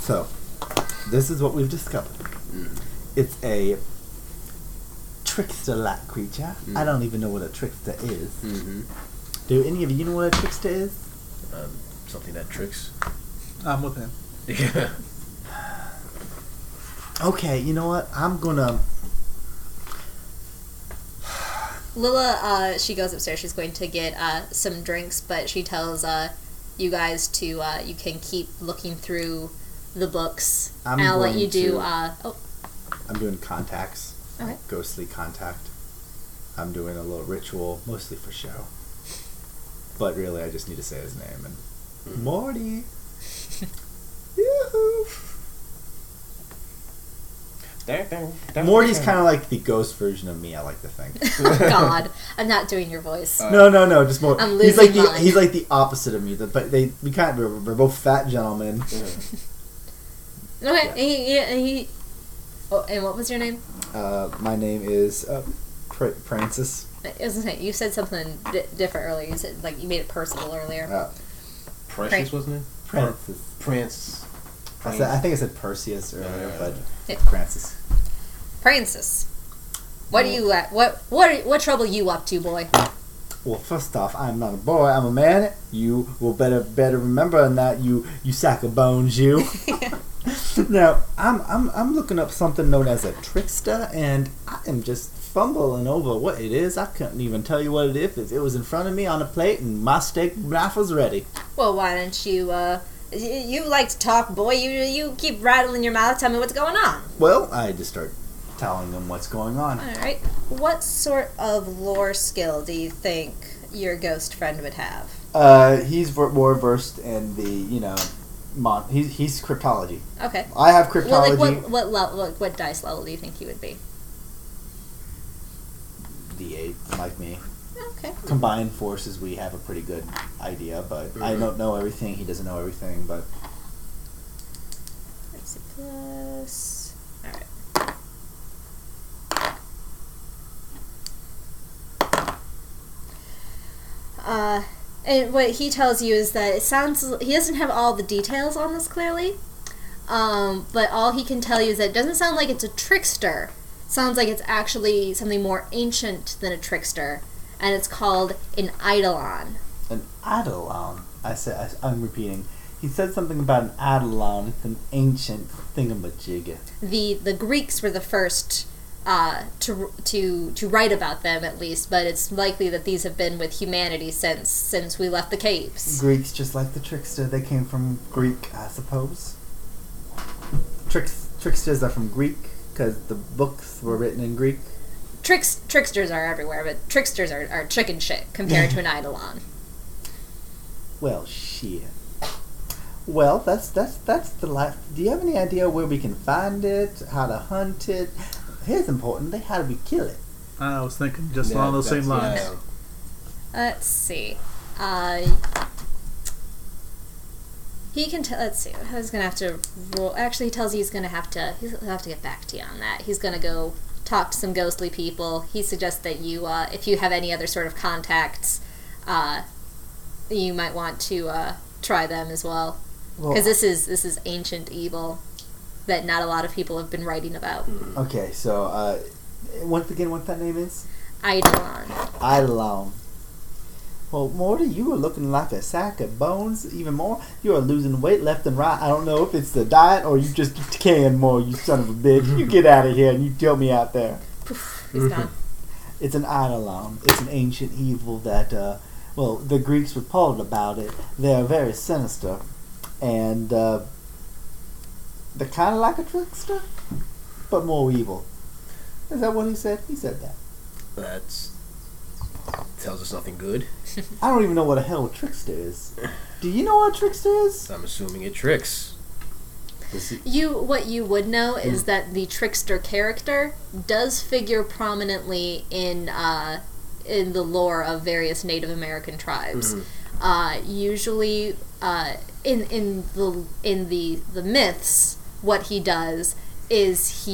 So, this is what we've discovered. It's a trickster-like creature. I don't even know what a trickster is. Do any of you know what a trickster is? Something that tricks. I'm with him. Yeah. Okay, you know what? I'm gonna... Lila, she goes upstairs. She's going to get some drinks, but she tells you guys to you can keep looking through the books. I'm and I'll let going you do. to- I'm doing contacts. Okay. Like ghostly contact. I'm doing a little ritual, mostly for show. But really, I just need to say his name. And Morty! Yoo-hoo! Morty's kind of like the ghost version of me, I like to think. Oh God, I'm not doing your voice. No, just more. I'm He's losing like mine. he's like the opposite of me. But we're both fat gentlemen. Okay, he. Oh, and what was your name? My name is Francis. Isn't it? You said something different earlier. You said like you made it personal earlier. Precious, wasn't it? Francis. Francis. I think I said Perseus earlier, but Yeah. Francis. Francis, what do you what trouble you up to, boy? Well, first off, I'm not a boy. I'm a man. You will better remember that you sack of bones, you. Now, I'm looking up something known as a trickster, and I am just fumbling over what it is. I couldn't even tell you what it is if it was in front of me on a plate and my steak knife was ready. Well, why don't you you like to talk, boy? You keep rattling your mouth. Tell me what's going on. Well, I just start telling them what's going on. All right. What sort of lore skill do you think your ghost friend would have? He's more versed in the, he's cryptology. Okay. I have Well, cryptology. like what dice level do you think he would be? D8, like me. Okay. Combined forces, we have a pretty good idea, but I don't know everything. He doesn't know everything, but Let's see. Plus. All right. And what he tells you is that it sounds he doesn't have all the details on this clearly, but all he can tell you is that it doesn't sound like it's a trickster. It sounds like it's actually something more ancient than a trickster, and it's called an eidolon. an eidolon. I'm repeating. He said something about an eidolon. It's an ancient thingamajig. The Greeks were the first to write about them, at least, but it's likely that these have been with humanity since we left the caves. Greeks, just like the trickster, they came from Greek, I suppose. Tricksters are from Greek because the books were written in Greek. Tricksters are everywhere, but tricksters are chicken shit compared to an eidolon. Well, shit. Well, that's the life. Do you have any idea where we can find it? How to hunt it? Here's importantly, how do we kill it? I was thinking just along those same lines. Yeah. Let's see. He can tell. Let's see. I was gonna have to roll. Actually, he tells you he'll have to get back to you on that. He's gonna go talk to some ghostly people. He suggests that you, if you have any other sort of contacts, you might want to try them as well, because this is ancient evil that not a lot of people have been writing about. Okay, so once again, what that name is? Eidolon. Eidolon. Well, Morty, you are looking like a sack of bones. Even more, you are losing weight left and right. I don't know if it's the diet or you just decaying more, you son of a bitch. You get out of here and you tell me out there. Poof, he's gone. It's an eidolon. It's an ancient evil that, the Greeks report about it. They are very sinister. And, they're kind of like a trickster, but more evil. Is that what he said? He said that. That tells us nothing good. I don't even know what a hell a trickster is. Do you know what a trickster is? I'm assuming it tricks. What you would know is that the trickster character does figure prominently in the lore of various Native American tribes. Usually, in the myths, what he does is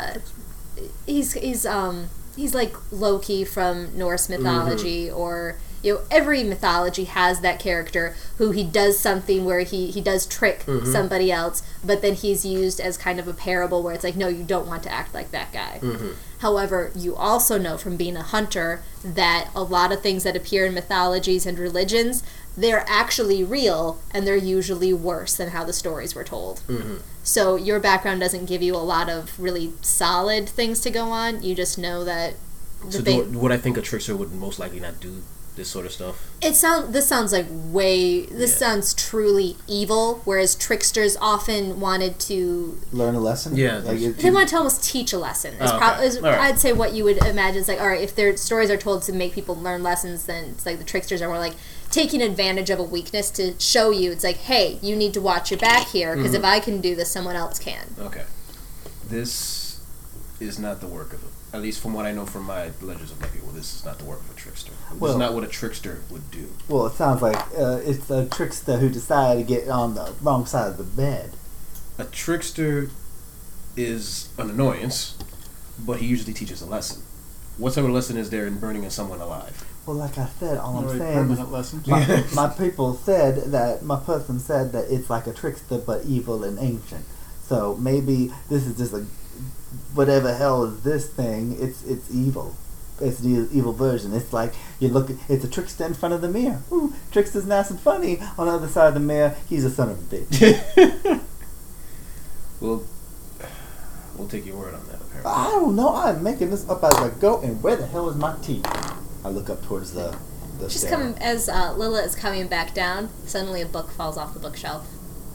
he's like Loki from Norse mythology, or every mythology has that character who he does something where he does trick somebody else, but then he's used as kind of a parable where it's like, no, you don't want to act like that guy. However, you also know from being a hunter that a lot of things that appear in mythologies and religions, they're actually real, and they're usually worse than how the stories were told. So your background doesn't give you a lot of really solid things to go on. You just know that... would I think a trickster would most likely not do this sort of stuff? This sounds like sounds truly evil, whereas tricksters often wanted to learn a lesson. Yeah, they want to almost teach a lesson. I'd say what you would imagine is like, all right, if their stories are told to make people learn lessons, then it's like the tricksters are more like taking advantage of a weakness to show you. It's like, hey, you need to watch your back here, because if I can do this, someone else can. Okay, this is not the work of at least from what I know from my Legends of Nephew, this is not the work of a trickster. This is not what a trickster would do. Well, it sounds like it's a trickster who decided to get on the wrong side of the bed. A trickster is an annoyance, but he usually teaches a lesson. What type of lesson is there in burning someone alive? Well, like I said, all I'm saying permanent lesson. My people said that, my person said that it's like a trickster but evil and ancient. So maybe this is just a... whatever hell is this thing, it's evil. It's the evil version. It's like it's a trickster in front of the mirror. Ooh, trickster's nice and funny. On the other side of the mirror, he's a son of a bitch. We'll take your word on that, apparently. I don't know. I'm making this up as I go, and where the hell is my tea? I look up towards the She's stair. coming, as Lila is coming back down, suddenly a book falls off the bookshelf.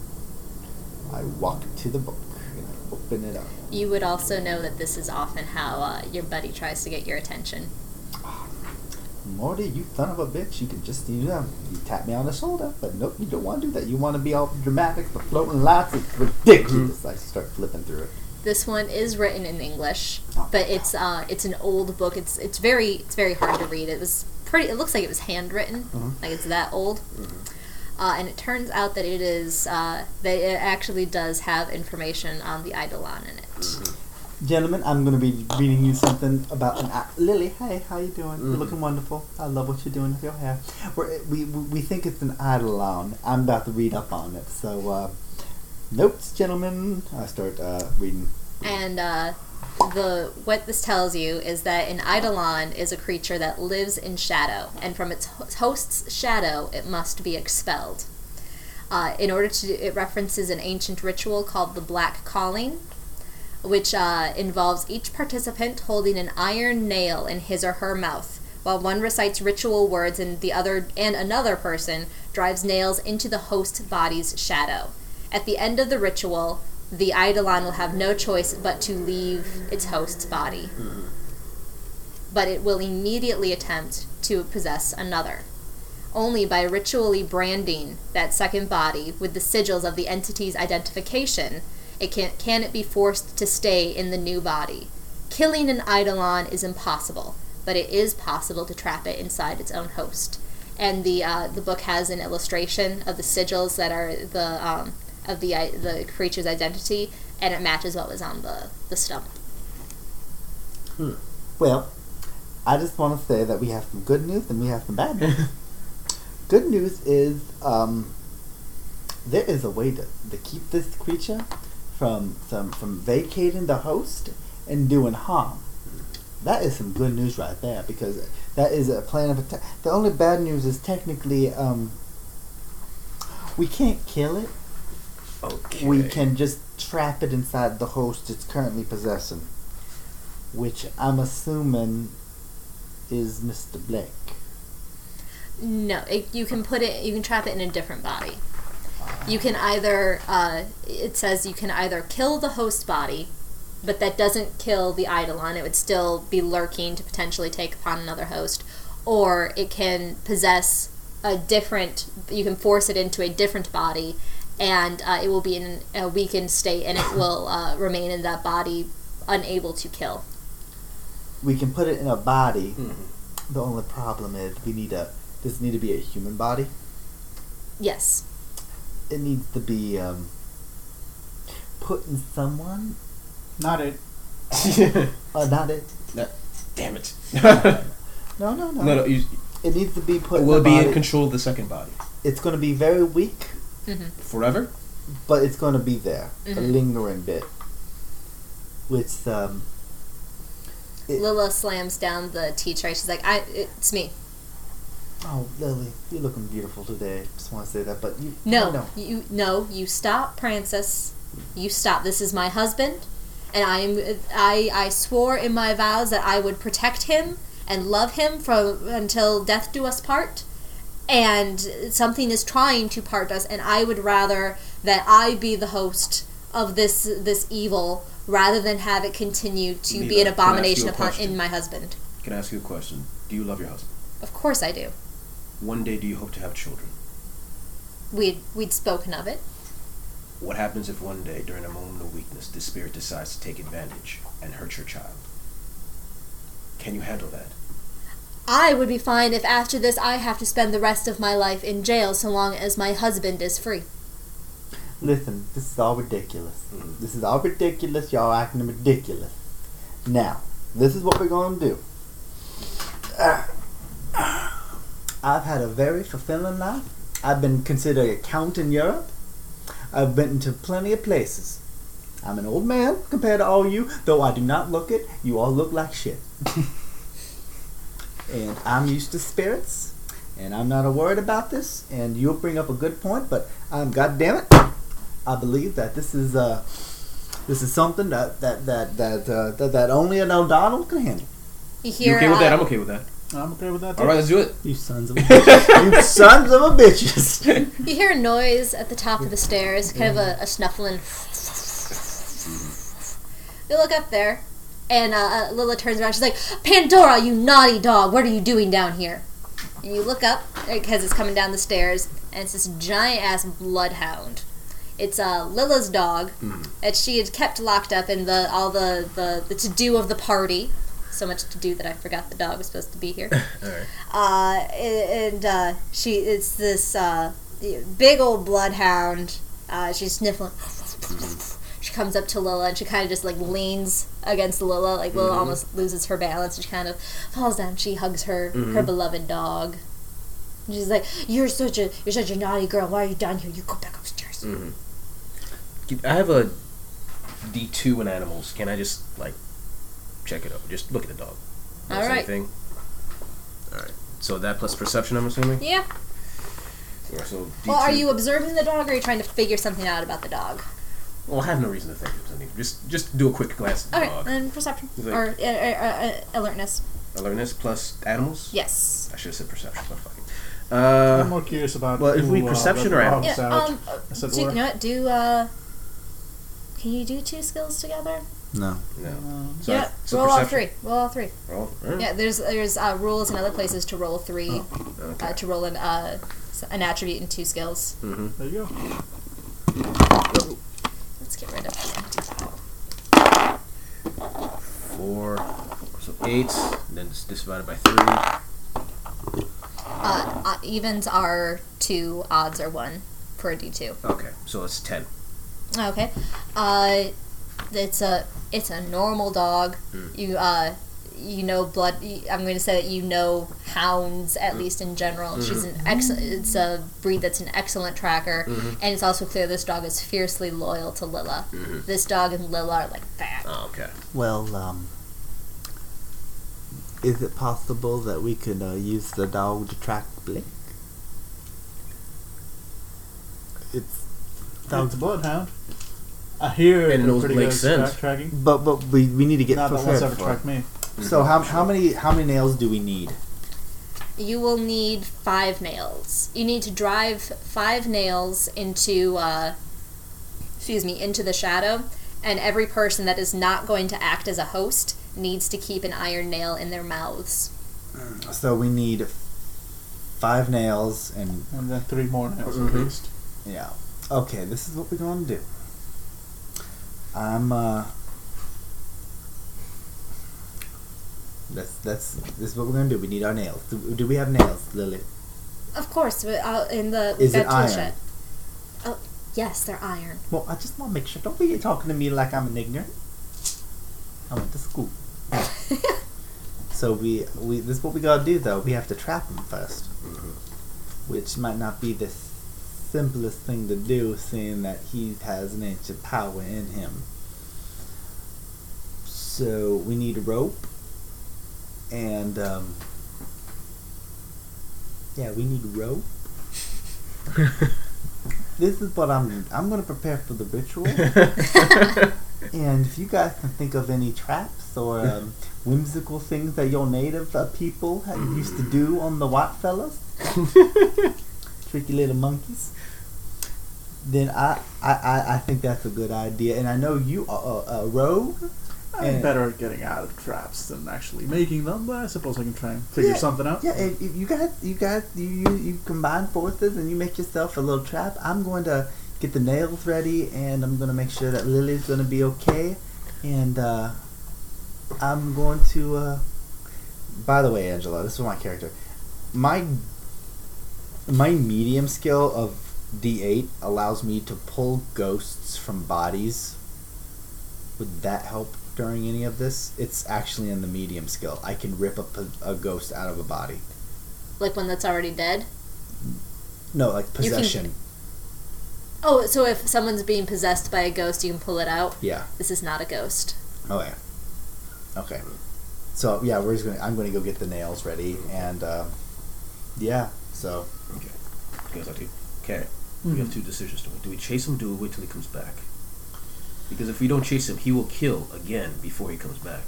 I walk to the book and I open it up. You would also know that this is often how your buddy tries to get your attention. Morty, you son of a bitch, you can just, you tap me on the shoulder, but nope, you don't want to do that. You want to be all dramatic, the floating lights, it's ridiculous. I start flipping through it. This one is written in English, but it's an old book. It's very hard to read. It looks like it was handwritten, like it's that old. And it turns out that that it actually does have information on the Eidolon in it. Gentlemen, I'm going to be reading you something about Lily. Hey, how you doing? You're looking wonderful. I love what you're doing with your hair. We think it's an Eidolon. I'm about to read up on it. So, notes, gentlemen. I start reading. And what this tells you is that an Eidolon is a creature that lives in shadow, and from its host's shadow, it must be expelled. It references an ancient ritual called the Black Calling, which involves each participant holding an iron nail in his or her mouth, while one recites ritual words and another person drives nails into the host body's shadow. At the end of the ritual, the Eidolon will have no choice but to leave its host's body. But it will immediately attempt to possess another. Only by ritually branding that second body with the sigils of the entity's identification can it be forced to stay in the new body. Killing an Eidolon is impossible, but it is possible to trap it inside its own host. And the book has an illustration of the sigils that are of the creature's identity, and it matches what was on the stump. Well, I just want to say that we have some good news and we have some bad news. Good news is there is a way to keep this creature from vacating the host and doing harm. That is some good news right there, because that is a plan of attack. The only bad news is technically we can't kill it. Okay. We can just trap it inside the host it's currently possessing, which I'm assuming is Mr. Blake. No, you can trap it in a different body. You can either, it says you can either kill the host body, but that doesn't kill the Eidolon. It would still be lurking to potentially take upon another host. Or it can possess you can force it into a different body, and it will be in a weakened state, and it will remain in that body unable to kill. We can put it in a body. The only problem is does it need to be a human body? Yes. It needs to be put in someone. Not it. Not it. Damn it. No. No, It needs to be put. Will it be body. in control of the second body? It's going to be very weak, Forever? but it's going to be there, a lingering bit. Which Lila slams down the tea tray. She's like, it's me. Oh, Lily, you're looking beautiful today. Just want to say that, but you. No, you stop, Francis. You stop. This is my husband, and I swore in my vows that I would protect him and love him until death do us part. And something is trying to part us, and I would rather that I be the host of this evil rather than have it continue to be an abomination in my husband. Can I ask you a question? Do you love your husband? Of course I do. One day, do you hope to have children? We'd spoken of it. What happens if one day, during a moment of weakness, the spirit decides to take advantage and hurt your child? Can you handle that? I would be fine if after this I have to spend the rest of my life in jail so long as my husband is free. Listen, this is all ridiculous. This is all ridiculous. Y'all acting ridiculous. Now, this is what we're going to do. I've had a very fulfilling life. I've been considered a count in Europe. I've been to plenty of places. I'm an old man compared to all you, though I do not look it. You all look like shit. And I'm used to spirits, and I'm not worried about this. And you'll bring up a good point, but God damn it, I believe that this is something that only an O'Donnell can handle. You okay with that? I'm okay with that. I'm okay with that too. All right, let's do it. You sons of a bitches. You sons of a bitches. You hear a noise at the top of the stairs, kind of a snuffling. You look up there, and Lila turns around. She's like, "Pandora, you naughty dog! What are you doing down here?" And you look up because it's coming down the stairs, and it's this giant ass bloodhound. It's Lila's dog that she had kept locked up in all the to do of the party. So much to do that I forgot the dog was supposed to be here. All right. It's this big old bloodhound. She's sniffling. She comes up to Lila and she kind of just like leans against Lila. Like Lila almost loses her balance. And she kind of falls down. She hugs her beloved dog. And she's like, "You're such a naughty girl. Why are you down here? You go back upstairs." I have a D2 in animals. Can I just check it out? Just look at the dog. All right. Anything? All right. So that plus perception, I'm assuming. Yeah. So D2. Well, are you observing the dog, or are you trying to figure something out about the dog? Well, I have no reason to think of something. Just do a quick glance at the dog. Okay, then perception or alertness. Alertness plus animals. Yes. I should have said perception, but fuck it. I'm more curious about. Well, if we perception or animals. Yeah. You know what? Can you do 2 skills together? No. So Yeah. so Roll all perception. 3. Roll all 3. Roll. Right. Yeah. There's rules in other places to roll 3. Okay. To roll an attribute and 2 skills. There you go. Let's get rid of that. 4. So 8. Then it's divided by 3. Evens are 2. Odds are 1 for a D2. Okay. So it's 10. Okay. It's a normal dog. You know blood. I'm going to say that you know hounds at least in general. She's It's a breed that's an excellent tracker, and it's also clear this dog is fiercely loyal to Lila. This dog and Lila are like that. Oh, okay. Well, is it possible that we could use the dog to track Blake? It's a bloodhound. I hear And it knows pretty Blake's good sense. tracking. But we need to get Not that prepared one's ever for it. tracked me. So how many nails do we need? You will need 5 nails. You need to drive 5 nails into the shadow, and every person that is not going to act as a host needs to keep an iron nail in their mouths. So we need 5 nails and then 3 more nails at least. yeah. Okay, this is what we're gonna do. This is what we're gonna do. We need our nails. Do we have nails, Lily? Of course, in the Is it tool iron? shed. Oh, yes, they're iron. Well, I just want to make sure. Don't be talking to me like I'm an ignorant. I went to school. So we this is what we gotta do though. We have to trap him first, which might not be the simplest thing to do, seeing that he has an inch of power in him. So we need a rope, and we need a rope. This is what I'm going to prepare for the ritual. And if you guys can think of any traps or whimsical things that your native people used to do on the white fellas, tricky little monkeys, then I think that's a good idea. And I know you are a rogue. I'm better at getting out of traps than actually making them, but I suppose I can try and figure something out. Yeah, if you combine forces and you make yourself a little trap. I'm going to get the nails ready, and I'm going to make sure that Lily's going to be okay. And I'm going to. By the way, Angela, this is my character. My medium skill of D8 allows me to pull ghosts from bodies. Would that help during any of this? It's actually in the medium skill. I can rip a ghost out of a body. Like one that's already dead? No, like possession. Oh, so if someone's being possessed by a ghost, you can pull it out? Yeah. This is not a ghost. Oh, yeah. Okay. So, yeah, I'm going to go get the nails ready, and, so. Okay. Okay. We have two decisions to make. Do we chase him, or do we wait till he comes back? Because if we don't chase him, he will kill again before he comes back.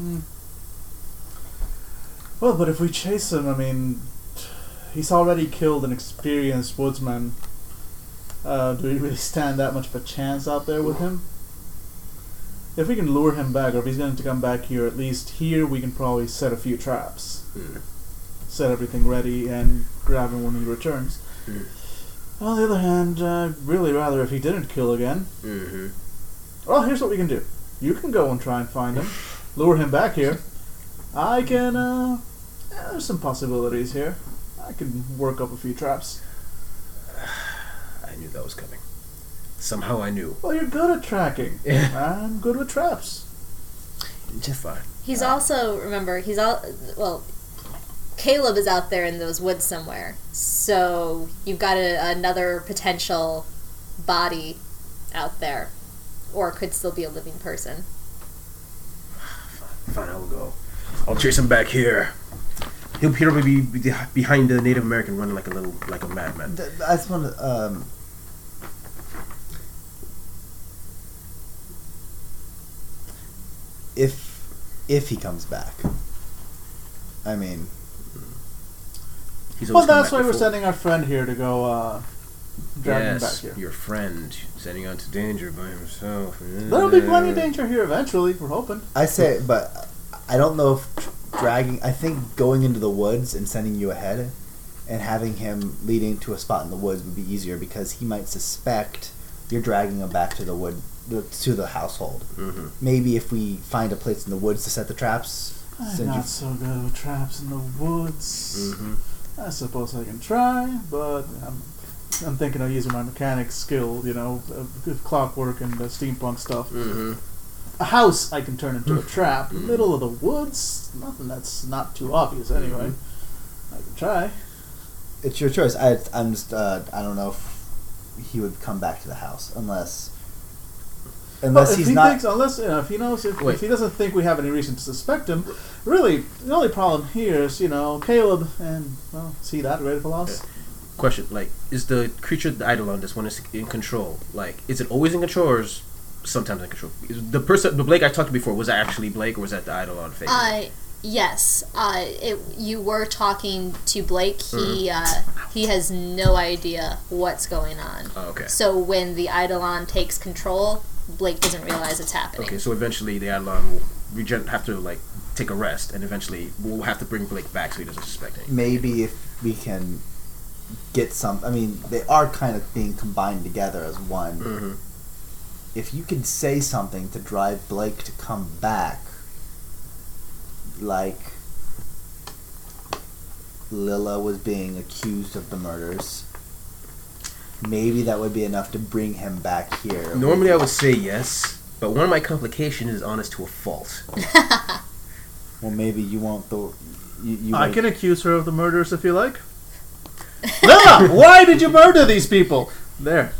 Well, but if we chase him, I mean, he's already killed an experienced woodsman. Do we really stand that much of a chance out there with him? If we can lure him back, or if he's going to come back here, at least here we can probably set a few traps. Set everything ready and grab him when he returns. On the other hand, I'd really rather if he didn't kill again. Well, here's what we can do. You can go and try and find him. Lure him back here. I can, there's some possibilities here. I can work up a few traps. I knew that was coming. Somehow I knew. Well, you're good at tracking. I'm good with traps. Just fine. He's also, remember, Caleb is out there in those woods somewhere. So you've got another potential body out there. Or could still be a living person. Fine, I'll go. I'll chase him back here. He'll probably be behind the Native American running like a madman. I just want to, if he comes back. I mean, well, that's why we're sending our friend here to go drag him back here. Your friend sending out to danger by himself. There'll be plenty of danger here eventually. We're hoping. I say, but I don't know if dragging. I think going into the woods and sending you ahead, and having him leading to a spot in the woods would be easier because he might suspect you're dragging him back to the wood. To the household. Maybe if we find a place in the woods to set the traps. I'm not so good with traps in the woods. I suppose I can try, but I'm thinking of using my mechanics skill, clockwork and steampunk stuff. A house I can turn into a trap. Middle of the woods, nothing that's not too obvious anyway. I can try. It's your choice. I don't know if he would come back to the house unless he's not. If he knows, if he doesn't think we have any reason to suspect him, really, the only problem here is, Caleb, and, see that, ready for loss? Question, is the creature the Eidolon, this one is in control, is it always in control, or is sometimes in control? The Blake I talked to before, was that actually Blake, or was that the Eidolon fake? Yes. You were talking to Blake. He has no idea what's going on. Oh, okay. So when the Eidolon takes control, Blake doesn't realize it's happening. Okay, so eventually the Eidolon will have to take a rest, and eventually we'll have to bring Blake back so he doesn't suspect anything. Maybe if we can get some. I mean, they are kind of being combined together as one. If you can say something to drive Blake to come back, like Lila was being accused of the murders. Maybe that would be enough to bring him back here. Normally I would say yes, but one of my complications is honest to a fault. Well, maybe you want the. You I like- can accuse her of the murders if you like. Lilla, why did you murder these people? There.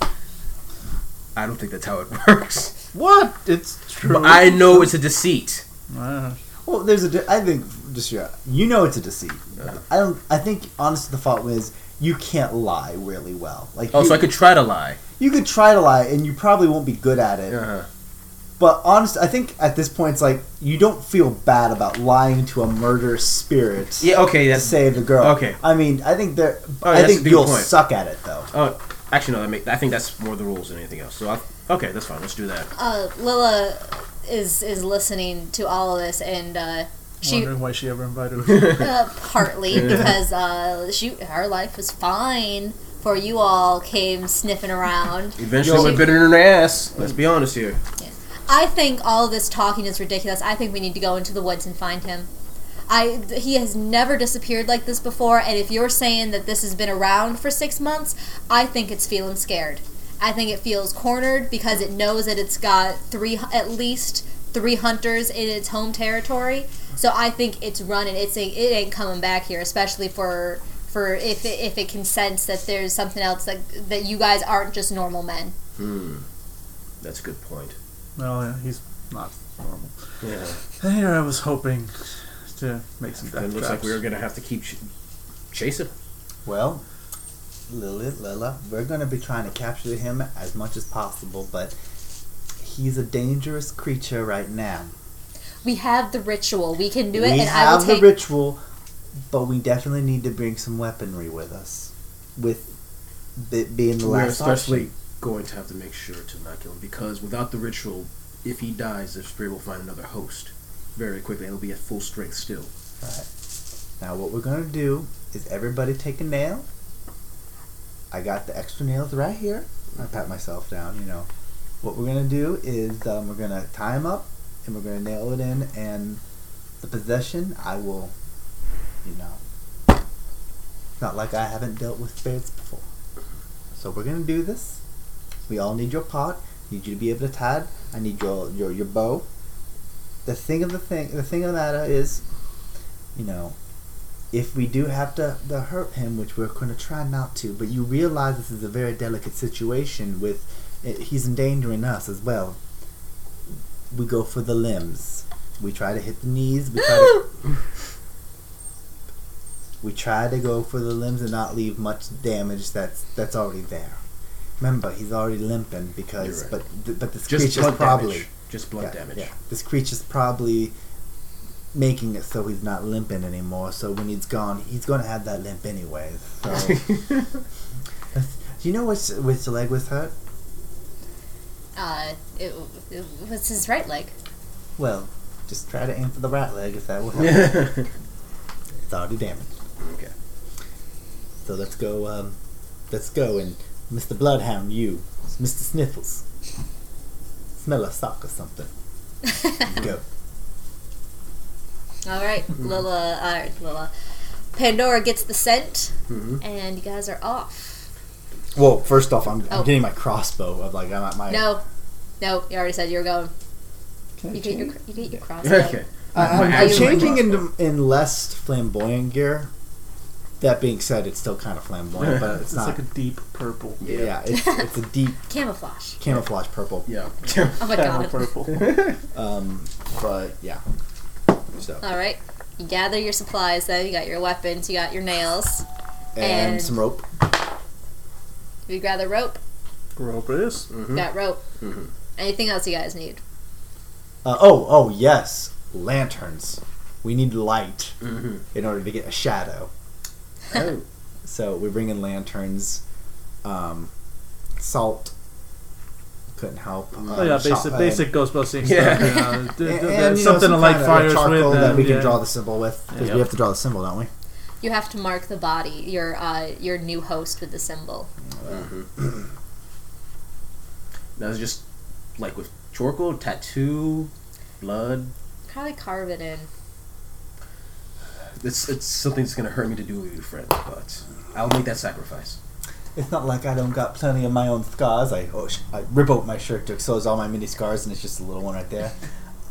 I don't think that's how it works. What? It's true. But I know it's a deceit. Well, there's I think just you know it's a deceit. I think honestly the fault is you can't lie really well. Like Oh, so I could try to lie. You could try to lie, and you probably won't be good at it. Uh-huh. But honestly, I think at this point it's like you don't feel bad about lying to a murderous spirit. Yeah, okay, To that's save the girl. Okay. I mean, I think I that's think a good you'll point. suck at it though. Oh, actually, no. I think that's more the rules than anything else. So, okay, that's fine. Let's do that. Lila is listening to all of this, and she Wondering why she ever invited us. partly because her life was fine before you all came sniffing around. Eventually, She- we're bitter in her ass. Let's be honest here. I think all of this talking is ridiculous. I think we need to go into the woods and find him. He has never disappeared like this before, and if you're saying that this has been around for 6 months, I think it's feeling scared. I think it feels cornered because it knows that it's got at least three hunters in its home territory. So I think it's running. It ain't coming back here, especially for if it can sense that there's something else that you guys aren't just normal men. That's a good point. Well, yeah, he's not normal. Yeah. And here I was hoping to make some death It looks traps. like we were gonna have to keep chasing. Well, Lila, we're going to be trying to capture him as much as possible, but he's a dangerous creature right now. We have the ritual. We can do it, We and I will have the take. ritual, but we definitely need to bring some weaponry with us. With it being the We're last especially option. going to have to make sure to not kill him because without the ritual, if he dies, the spirit will find another host very quickly. It'll be at full strength still. Right. Now what we're going to do is everybody take a nail. I got the extra nails right here. I pat myself down, you know. What we're going to do is we're going to tie him up and we're going to nail it in, and the possession I will, you know, it's not like I haven't dealt with spirits before. So we're going to do this. We all need your pot. Need you to be able to tie it. I need your bow. The thing of the matter is, you know, if we do have to hurt him, which we're going to try not to, but you realize this is a very delicate situation with he's endangering us as well. We go for the limbs. We try to hit the knees. We try to go for the limbs and not leave much damage that's already there. Remember, he's already limping because, You're right. but this Just creature's blood probably damage. Just blood damage. Yeah. This creature's probably making it so he's not limping anymore. So when he's gone, he's going to have that limp anyways. So, do you know which leg was hurt? It was his right leg. Well, just try to aim for the right leg if that will help. It's already damaged. Okay. So let's go. And Mr. Bloodhound, you, Mr. Sniffles, smell a sock or something. Go. All right, Lila. Pandora gets the scent, Mhm. and you guys are off. Well, first off, I'm Oh. getting my crossbow. Of like I'm at my. No, you already said you were going. Can I You get change? your crossbow. Okay. I'm Actually, changing crossbow. in less flamboyant gear. That being said, it's still kind of flamboyant, but it's It's not. like a deep purple. Yeah, it's a deep Camouflage. camouflage purple. Yeah. Oh my Camel god. purple. But yeah. So All right, you gather your supplies. Then you got your weapons. You got your nails. and and- some rope. You gather rope. Rope it is. Mhm. Got rope. Mhm. Anything else you guys need? Oh yes, lanterns. We need light Mhm. in order to get a shadow. Oh. So we bring in lanterns, salt. Couldn't help. Oh yeah, basic Ghostbusting Yeah. stuff. Yeah. And, you know, Something to some light kind of fires charcoal with. that we can yeah. draw the symbol with because Yep. we have to draw the symbol, don't we? You have to mark the body, your new host with the symbol. That was just like with charcoal, tattoo, blood. Probably carve it in. It's something that's gonna hurt me to do with you, friend, but I'll make that sacrifice. It's not like I don't got plenty of my own scars. I rip out my shirt to expose all my mini scars, and it's just a little one right there.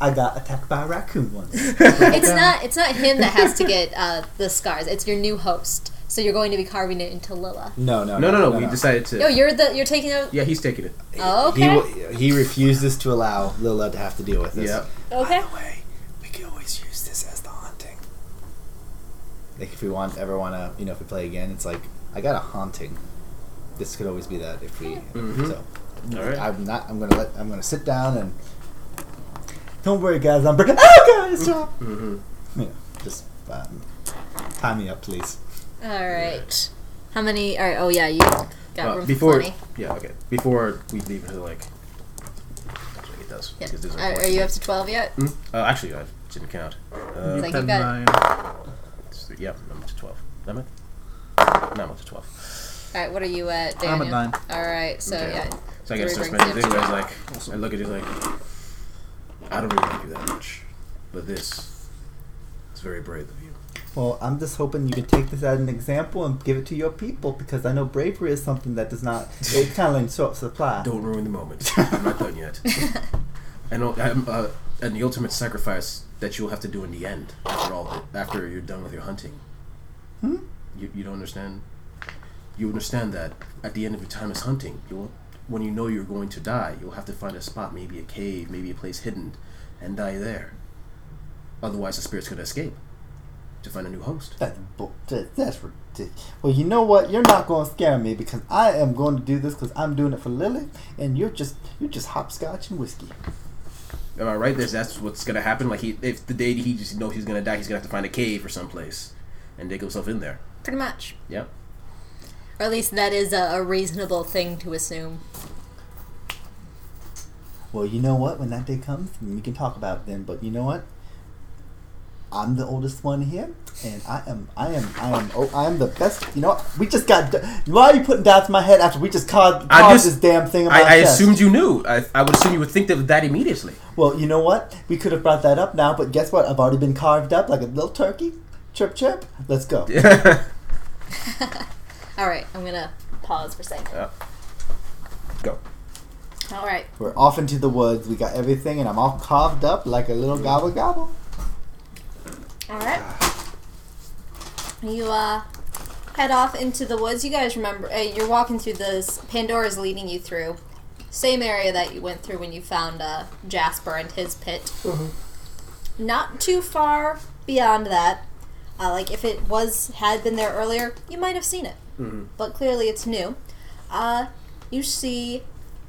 I got attacked by a raccoon once. It's not him that has to get the scars. It's your new host. So you're going to be carving it into Lilla. No. We decided to. Oh, you're taking out. Yeah, he's taking it. Oh, okay. He refuses to allow Lilla to have to deal with this. Yeah. Okay. By the way, we can always use this as the haunting. Like if we ever want to, if we play again, it's like I got a haunting. This could always be that if we. Mm-hmm. So, all right. I'm gonna sit down and. Don't worry, guys. I'm breaking. Oh, guys, stop. Mm-hmm. Just tie me up, please. All right. How many? All right. Oh yeah, you got room for plenty. Yeah. Okay. Before we leave into that's what he does. Yeah. Because Are you up to 12 yet? Actually, I didn't count. It's like You you've had got. 9. Yeah, I'm up to 12. Am I? No, I'm up to 12. All right. What are you at, Daniel? I'm at 9. All right. So Okay. yeah. So I guess Three just brings mentioned you this up to guy's like, I look at it like, I don't really like you that much, but this is very brave of you. Well, I'm just hoping you can take this as an example and give it to your people because I know bravery is something that does not. It's kind of like short supply. Don't ruin the moment. I'm not done yet. And the ultimate sacrifice that you'll have to do in the end, after you're done with your hunting. You don't understand. You understand that at the end of your time as hunting, when you know you're going to die, you'll have to find a spot, maybe a cave, maybe a place hidden, and die there. Otherwise, the spirit's gonna escape to find a new host. That's ridiculous. Well, you know what? You're not going to scare me because I am going to do this because I'm doing it for Lily, and you're just hopscotch and whiskey. Am I right? That's what's gonna happen. Like if the day he just knows he's gonna die, he's gonna have to find a cave or someplace and dig himself in there. Pretty much. Yep. Or at least that is a reasonable thing to assume. Well, you know what? When that day comes, we can talk about it then. But you know what? I'm the oldest one here, and I am the best. You know what? We just got. Why are you putting doubts in my head after we just carved this damn thing in my I chest? assumed you knew. I would assume you would think of that immediately. Well, you know what? We could have brought that up now, but guess what? I've already been carved up like a little turkey. Chirp, chirp. Let's go. All right, I'm gonna pause for a second. Go. All right. We're off into the woods. We got everything, and I'm all carved up like a little gobble gobble. All right. You head off into the woods. You guys remember you're walking through this. Pandora's leading you through same area that you went through when you found Jasper and his pit. Not too far beyond that. Like if it had been there earlier, you might have seen it. But clearly it's new. You see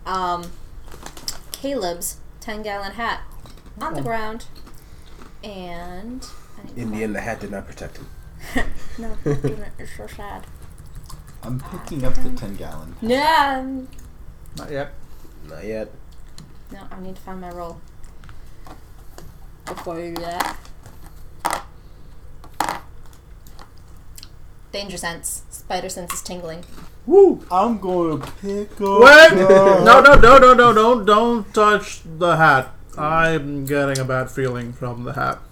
Caleb's 10-gallon hat on the ground, and In the end, the hat did not protect him. no, it's so sad. I'm picking up the 10-gallon. Yeah. Not yet. Not yet. No, I need to find my roll before you do that. Danger sense. Spider sense is tingling. Woo! I'm going to pick up. Wait! No, don't touch the hat. I'm getting a bad feeling from the hat.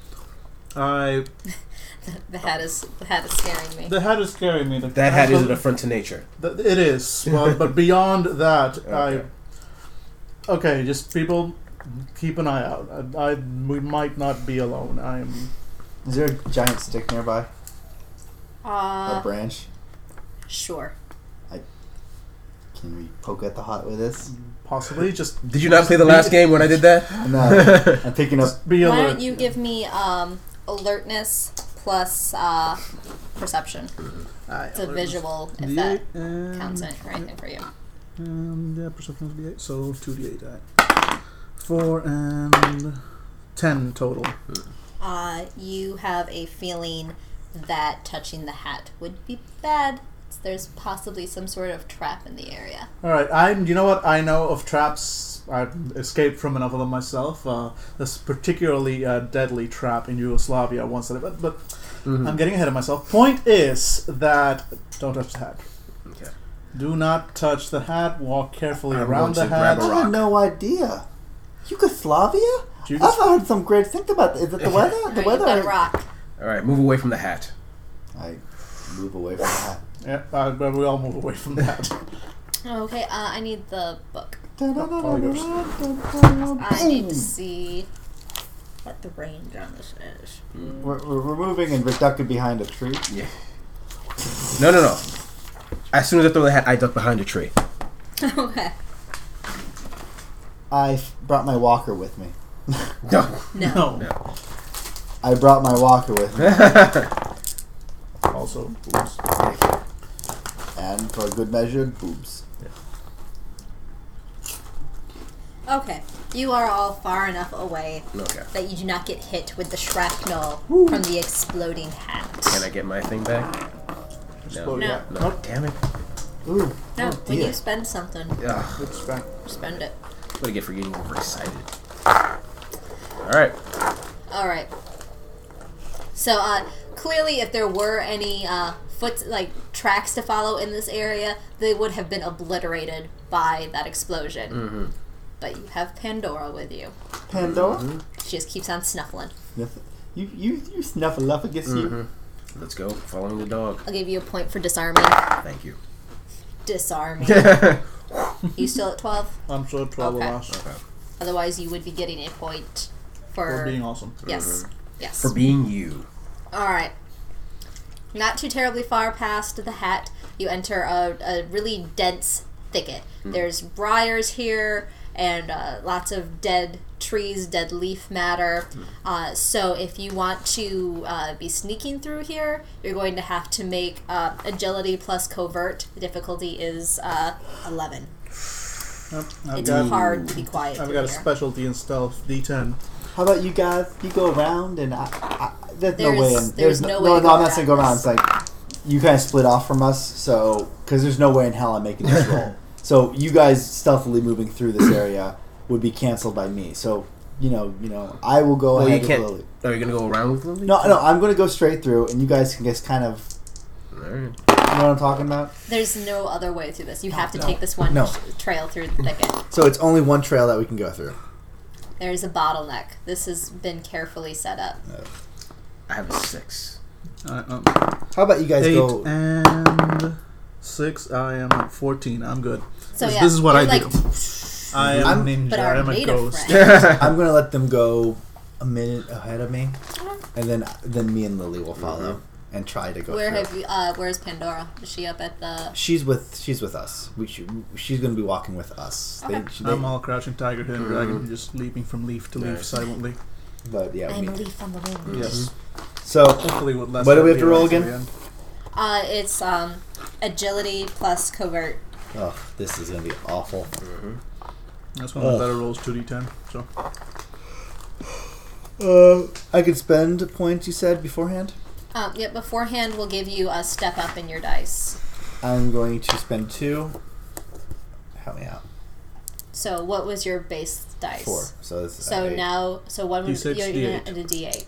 The hat is scaring me. The hat is scaring me. That hat is an affront to nature. It is, but beyond that, Okay. Okay, just people keep an eye out. We might not be alone. Is there a giant stick nearby? A branch? Sure. Can we poke at the hut with this? Possibly just. Did you not play the last game when I did that? No. I'm picking up. Be Why alert. don't you give me alertness plus perception? It's a visual if that counts it or anything for you. Yeah, perception is D8, so 2d8. 4 and 10 total. You have a feeling that touching the hat would be bad. There's possibly some sort of trap in the area. Alright, you know what? I know of traps. I've escaped from enough of them myself. This particularly deadly trap in Yugoslavia once, but I'm getting ahead of myself. Point is that don't touch the hat. Okay. Do not touch the hat. Walk carefully I'm around going the to hat. grab a I had rock. no idea. Yugoslavia? I've heard some great things about it. Is it the weather? The Alright, you've weather? got a rock. All right, move away from the hat. I move away from the hat. Yeah, but we all move away from that. Okay, I need the book. All yours. I need to see what the range on this is. We're moving and we're ducking behind a tree. Yeah. No. As soon as I throw the hat, I duck behind a tree. Okay. I brought my walker with me. No. I brought my walker with me. Also, boobs. And for good measure, boobs. Okay. You are all far enough away Okay. that you do not get hit with the shrapnel from the exploding hat. Can I get my thing back? No. No. No. Damn it. Ooh. No, oh when dear. you spend something, Ugh. Good spec. spend it. What do I get for getting overexcited? Alright. Alright. So, clearly if there were any, tracks to follow in this area, they would have been obliterated by that explosion. Mm-hmm. But you have Pandora with you. Pandora? She just keeps on snuffling. You snuffleupagus, you. Let's go. Following the dog. I'll give you a point for disarming. Thank you. Disarming. You still at 12? I'm sure 12 Okay. will last. Okay. Otherwise, you would be getting a point for being awesome. Yes. Yes. For being you. Alright. Not too terribly far past the hat, you enter a really dense thicket. There's briars here and lots of dead trees, dead leaf matter. So if you want to be sneaking through here, you're going to have to make agility plus covert. The difficulty is 11. Yep. It's hard to be quiet I've through got a here. specialty in stealth, D10. How about you guys? You go around and there's no way. There's no way No, to I'm go not saying go around around. It's like you kind of split off from us, so because there's no way in hell I'm making this roll. So you guys stealthily moving through this area would be canceled by me. So you know, I will go ahead with Lily. Are you going to go around with Lily? No, I'm going to go straight through, and you guys can just kind of. Alright. You know what I'm talking about? There's no other way through this. You have to take this one No. trail through the thicket. So it's only one trail that we can go through. There's a bottleneck. This has been carefully set up. I have a 6. How about you guys 8 go? and 6. I am at 14. I'm good. So this, yeah, this is what you're I like, do. I am I'm- a ninja. But I our am a native ghost. friend. I'm going to let them go a minute ahead of me, and then me and Lily will follow and try to go. Where through. have you? Where's Pandora? Is she up at the? She's with us. She's going to be walking with us. Okay. I'm all crouching tiger, hidden dragon, just leaping from leaf to leaf Nice. silently. But yeah, I'm a leaf on the wind. Yes. So Hopefully with less. What do we have to roll appearance again? It's agility plus covert. oh, this is going to be awful. That's one of the better rolls, 2d10. So I could spend points. You said beforehand. Yeah, beforehand we'll give you a step up in your dice. I'm going to spend 2. Help me out. So what was your base dice? 4. So it's So 8. now, one would D6, you're D8. gonna add a D8.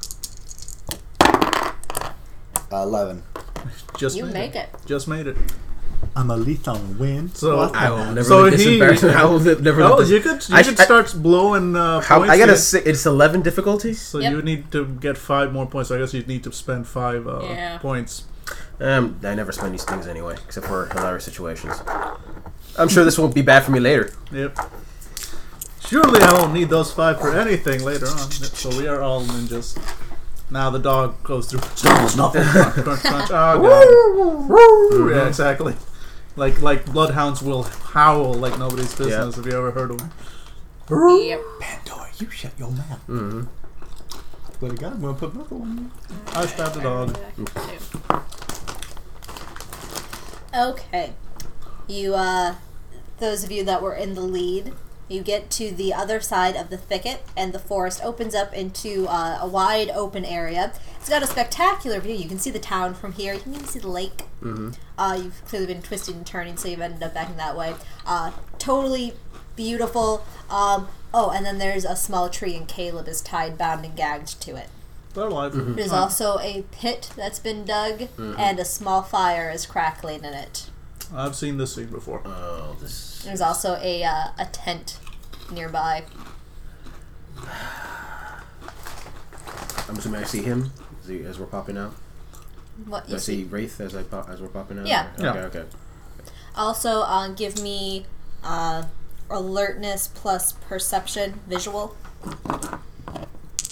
11. just You made make it. Just made it. I'm a leaf on the wind. So I will never So let this he- embarrassment. I will never let Oh, this. you could I- start blowing How, points. I got to a get- 6. It's 11 difficulty? So Yep. you need to get 5 more points. So I guess you'd need to spend 5 Yeah. points. I never spend these things anyway, except for hilarious situations. I'm sure this won't be bad for me later. Yep. Surely I won't need those 5 for anything later on. So we are all ninjas. Now the dog goes through. Snuffle, snuffle, crunch, crunch, crunch. Oh god. Yeah, exactly. Like bloodhounds will howl like nobody's business. Have you ever heard of them? Yep. Pandora, you shut your mouth. Mm-hmm. But God, I'm going to put another one. I stabbed the dog. Okay. You, those of you that were in the lead, you get to the other side of the thicket, and the forest opens up into a wide open area. It's got a spectacular view. You can see the town from here. You can even see the lake. Mm-hmm. You've clearly been twisting and turning, so you've ended up backing that way. Totally beautiful. Oh, and then there's a small tree, and Caleb is tied, bound, and gagged to it. They're alive. There's also a pit that's been dug, and a small fire is crackling in it. I've seen this scene before. Oh, this. There's also a tent nearby. I'm assuming I see him as we're popping out. What Do you I see Wraith as we're popping out? Yeah. Okay, Yeah. okay. Also, give me alertness plus perception visual.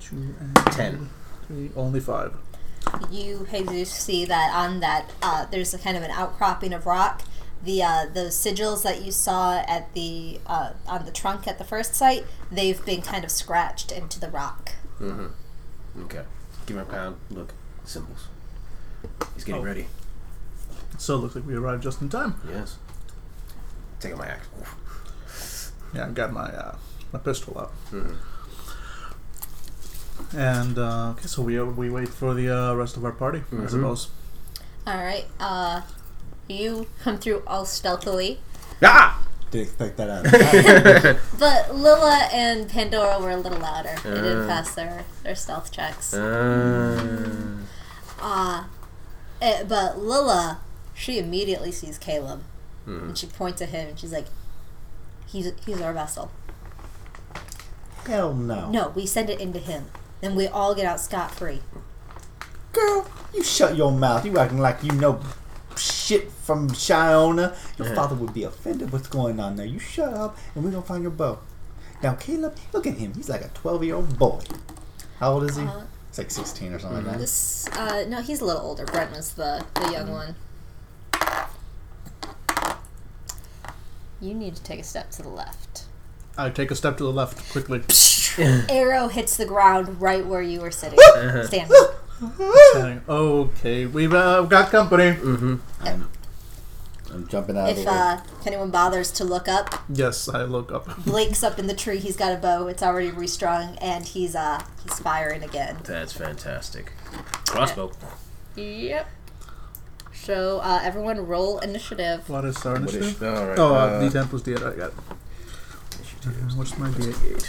2 and 10. 3, only 5. You Jesus see that on that there's a kind of an outcropping of rock. The sigils that you saw at the on the trunk at the first site, they've been kind of scratched into the rock. Mm-hmm. Okay. Give him a pound. Look, symbols. He's getting ready. So it looks like we arrived just in time. Yes. Take out my axe. Yeah, I've got my my pistol out. Mm-hmm. And okay, so we wait for the rest of our party, I suppose. All right. You come through all stealthily, Ah! Didn't expect that out of me. but Lilla and Pandora were a little louder. They didn't pass their stealth checks. But Lilla, she immediately sees Caleb, and she points at him, and she's like, "He's our vessel. Hell no. No, we send it into him, then we all get out scot-free." Girl, you shut your mouth. You acting like you know shit from Shiona. Your father would be offended what's going on there. You shut up, and we're gonna find your bow. Now, Caleb, look at him. He's like a 12-year-old boy. How old is he? It's like 16 or something like that. This, no, he's a little older. Brent was the young one. You need to take a step to the left. I take a step to the left quickly. Arrow hits the ground right where you were sitting. Standing. Okay, we've got company. I'm jumping out of the way. If anyone bothers to look up, Yes, I look up. Blake's up in the tree. He's got a bow. It's already restrung, and he's firing again. That's fantastic. Crossbow. Yep. So everyone roll initiative. What is our initiative? Alright. D10 plus D8, I got it. What's my D8?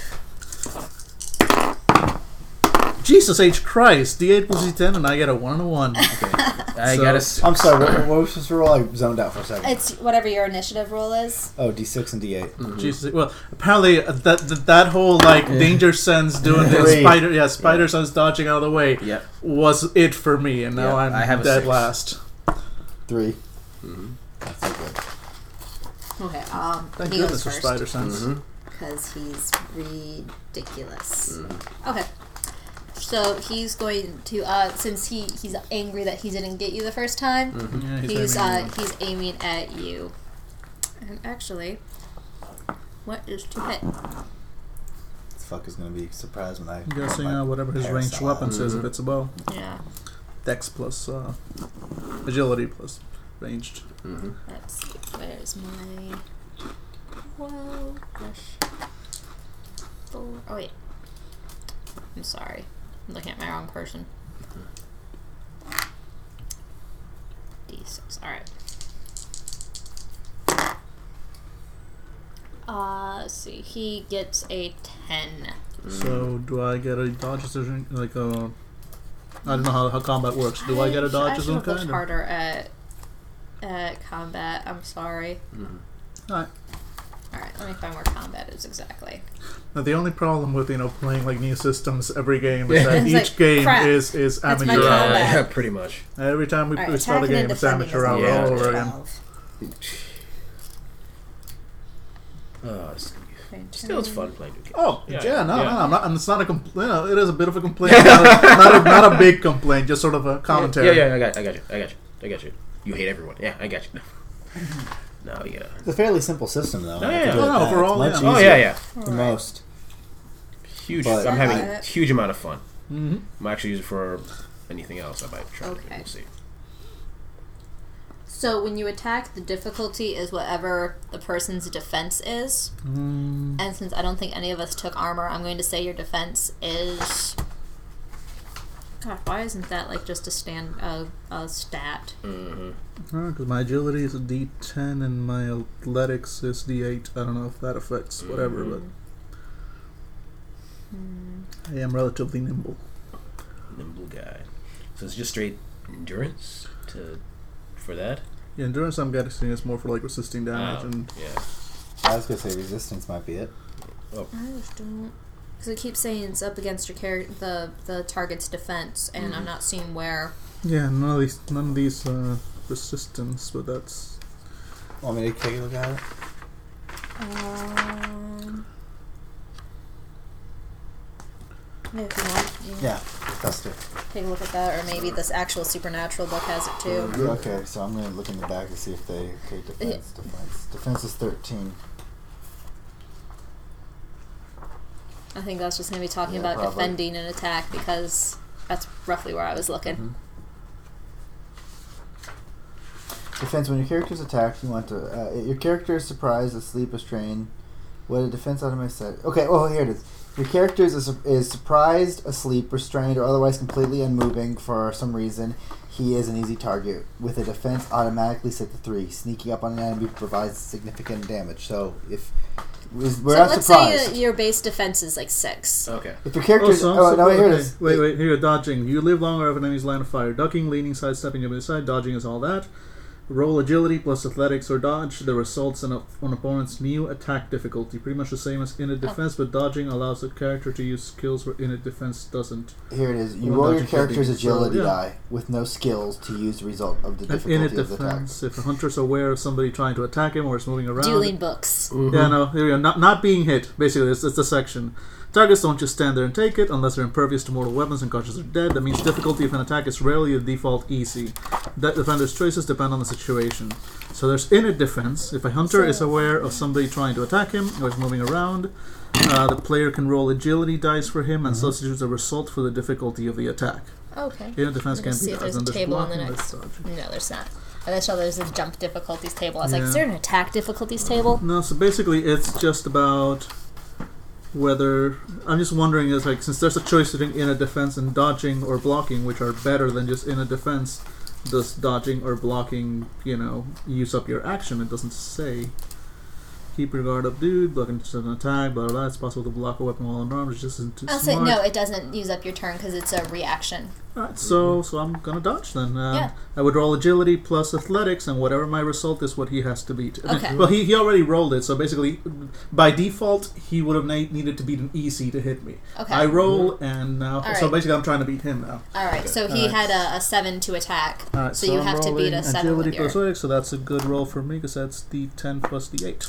Jesus H. Christ! D8 plus D10, and I get a 1 and a 1. I So- got a 6. I'm sorry, what was supposed to roll? I zoned out for a second. It's whatever your initiative roll is. Oh, D6 and D8. Jesus. Well, apparently that whole like danger sense doing the Three. spider sense dodging out of the way Yep. was it for me, and now Yeah, I'm I have a dead 6. last. 3. That's so good. Okay. Thank he goodness goes for first spider sense. because he's ridiculous. Okay. So he's going to since he's angry that he didn't get you the first time. Yeah, He's aiming at you. And actually, what is to hit? This fuck is gonna be surprised when I. I'm guessing my whatever his ranged parasol weapon says if it's a bow. Yeah. Dex plus agility plus ranged. Let's see. Where's my 12 plus 4? Oh wait. I'm sorry. I'm looking at my wrong person. D6. Alright. Let's see. He gets a 10. So do I get a dodge decision like a? I don't know how combat works. Do I get a dodge I of should some have looked kind? harder at combat. I'm sorry. Alright. Alright, let me find where combat is exactly. Now, the only problem with playing like new systems every game is that It's each like, game crap. is That's my amateur combat. hour. Yeah, pretty much. Every time we Alright, start a attacking game, and it's defending amateur is hour Yeah. all over again. 12. Still, it's fun playing new games. Oh yeah, no, yeah. I'm not. It's not a complaint. It is a bit of a complaint, not a big complaint, just sort of a commentary. Yeah, I got you. You hate everyone. Yeah, I got you. No, yeah. It's a fairly simple system, though. Oh, yeah. To do it No, that. overall, It's much yeah. Oh, easier yeah. than most. Huge. But- I'm having a huge amount of fun. Mm-hmm. I might actually use it for anything else. I might try. Okay. We'll see. So when you attack, the difficulty is whatever the person's defense is. And since I don't think any of us took armor, I'm going to say your defense is... God, why isn't that like just a stat? Because my agility is a D10 and my athletics is D8. I don't know if that affects whatever, but I am relatively nimble. Nimble guy. So it's just straight endurance for that. Yeah, endurance I'm guessing is more for like resisting damage and Yeah. I was gonna say resistance might be it. I just don't... Because it keeps saying it's up against your the target's defense, and I'm not seeing where... yeah, none of these resistance, but that's Want me to take a look at it? If you want, you Yeah, that's it. take a look at that, or maybe this actual supernatural book has it too. Okay, so I'm gonna look in the back to see if they defense. Defense is 13. I think that's just going to be talking Yeah, about probably. defending an attack because that's roughly where I was looking. Mm-hmm. Defense: when your character is attacked, you want to your character is surprised, asleep, restrained. What a defense item I said. Okay, oh here it is. Your character is surprised, asleep, restrained, or otherwise completely unmoving for some reason. He is an easy target. With a defense automatically set to 3. Sneaking up on an enemy provides significant damage. So if we're So not let's surprised. say your base defense is like 6. Okay. If your character is Also, no, here it okay. is. Wait, here you're dodging. You live longer of an enemy's line of fire. Ducking, leaning, sidestepping, to the side. Dodging is all that. Roll agility plus athletics or dodge. The results in an opponent's new attack difficulty. Pretty much the same as innate defense, but dodging allows the character to use skills where innate defense doesn't. Here it is. You Well, roll your dodging character's technique, so, agility yeah. die with no skills to use the result of the An difficulty innate of the attack. defense. If a hunter's aware of somebody trying to attack him or is moving around. Dueling books. Yeah, no, here we go. Not being hit. Basically, it's the section. Targets don't just stand there and take it unless they're impervious to mortal weapons and conscious are dead. That means difficulty of an attack is rarely the default easy. That defender's choices depend on the situation. So there's innate defense. If a hunter is aware of somebody trying to attack him or is moving around, the player can roll agility dice for him and substitute a result for the difficulty of the attack. Okay. Innate defense Let me can't see be if dodged. there's a And table on the blocking, next. there's dodging. No, there's not. I saw there's a jump difficulties table. I was like, Yeah. is there an attack difficulties table? No, so basically it's just about whether I'm just wondering is like since there's a choice between innate defense and dodging or blocking, which are better than just innate defense, does dodging or blocking, use up your action? It doesn't say. Keep your guard up, dude. Blocking just an attack, blah blah blah. It's possible to block a weapon while unarmed, which just isn't too I'll say smart. no, it doesn't use up your turn because it's a reaction. Alright, so I'm gonna dodge then. Yeah. I would roll agility plus athletics, and whatever my result is, what he has to beat. Okay. Well, he already rolled it, so basically, by default, he would have needed to beat an EC to hit me. Okay. I roll, and now All so right. basically, I'm trying to beat him now. All right, so he Alright. had a 7 to attack. Alright, so you I'm have to beat rolling a 7 agility with your... plus athletics, so that's a good roll for me because that's the 10 plus the 8.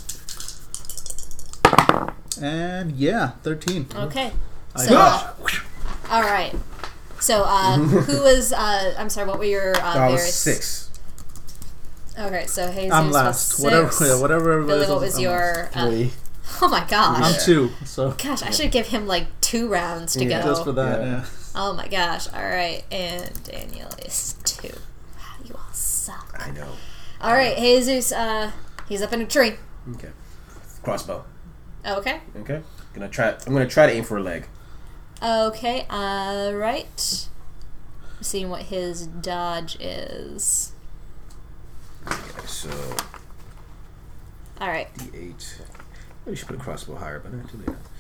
And yeah, 13. Okay. I So, dodge. all right. So, who was? I'm sorry. What were your That was various? 6. Okay, so Jesus I'm was last. 6. Whatever everybody Billy, else what is, was I'm your? last. 3. Oh my gosh! I'm 2, so Gosh, I should give him like 2 rounds to Yeah. go. just for that, Yeah. yeah. Oh my gosh! All right, and Daniel is 2. Wow, you all suck. I know. All right, Jesus. He's up in a tree. Okay. Crossbow. Okay. Okay. I'm gonna try to aim for a leg. Okay. All right. Seeing what his dodge is. Okay, so All right. D8. Maybe I should put a crossbow higher, but not too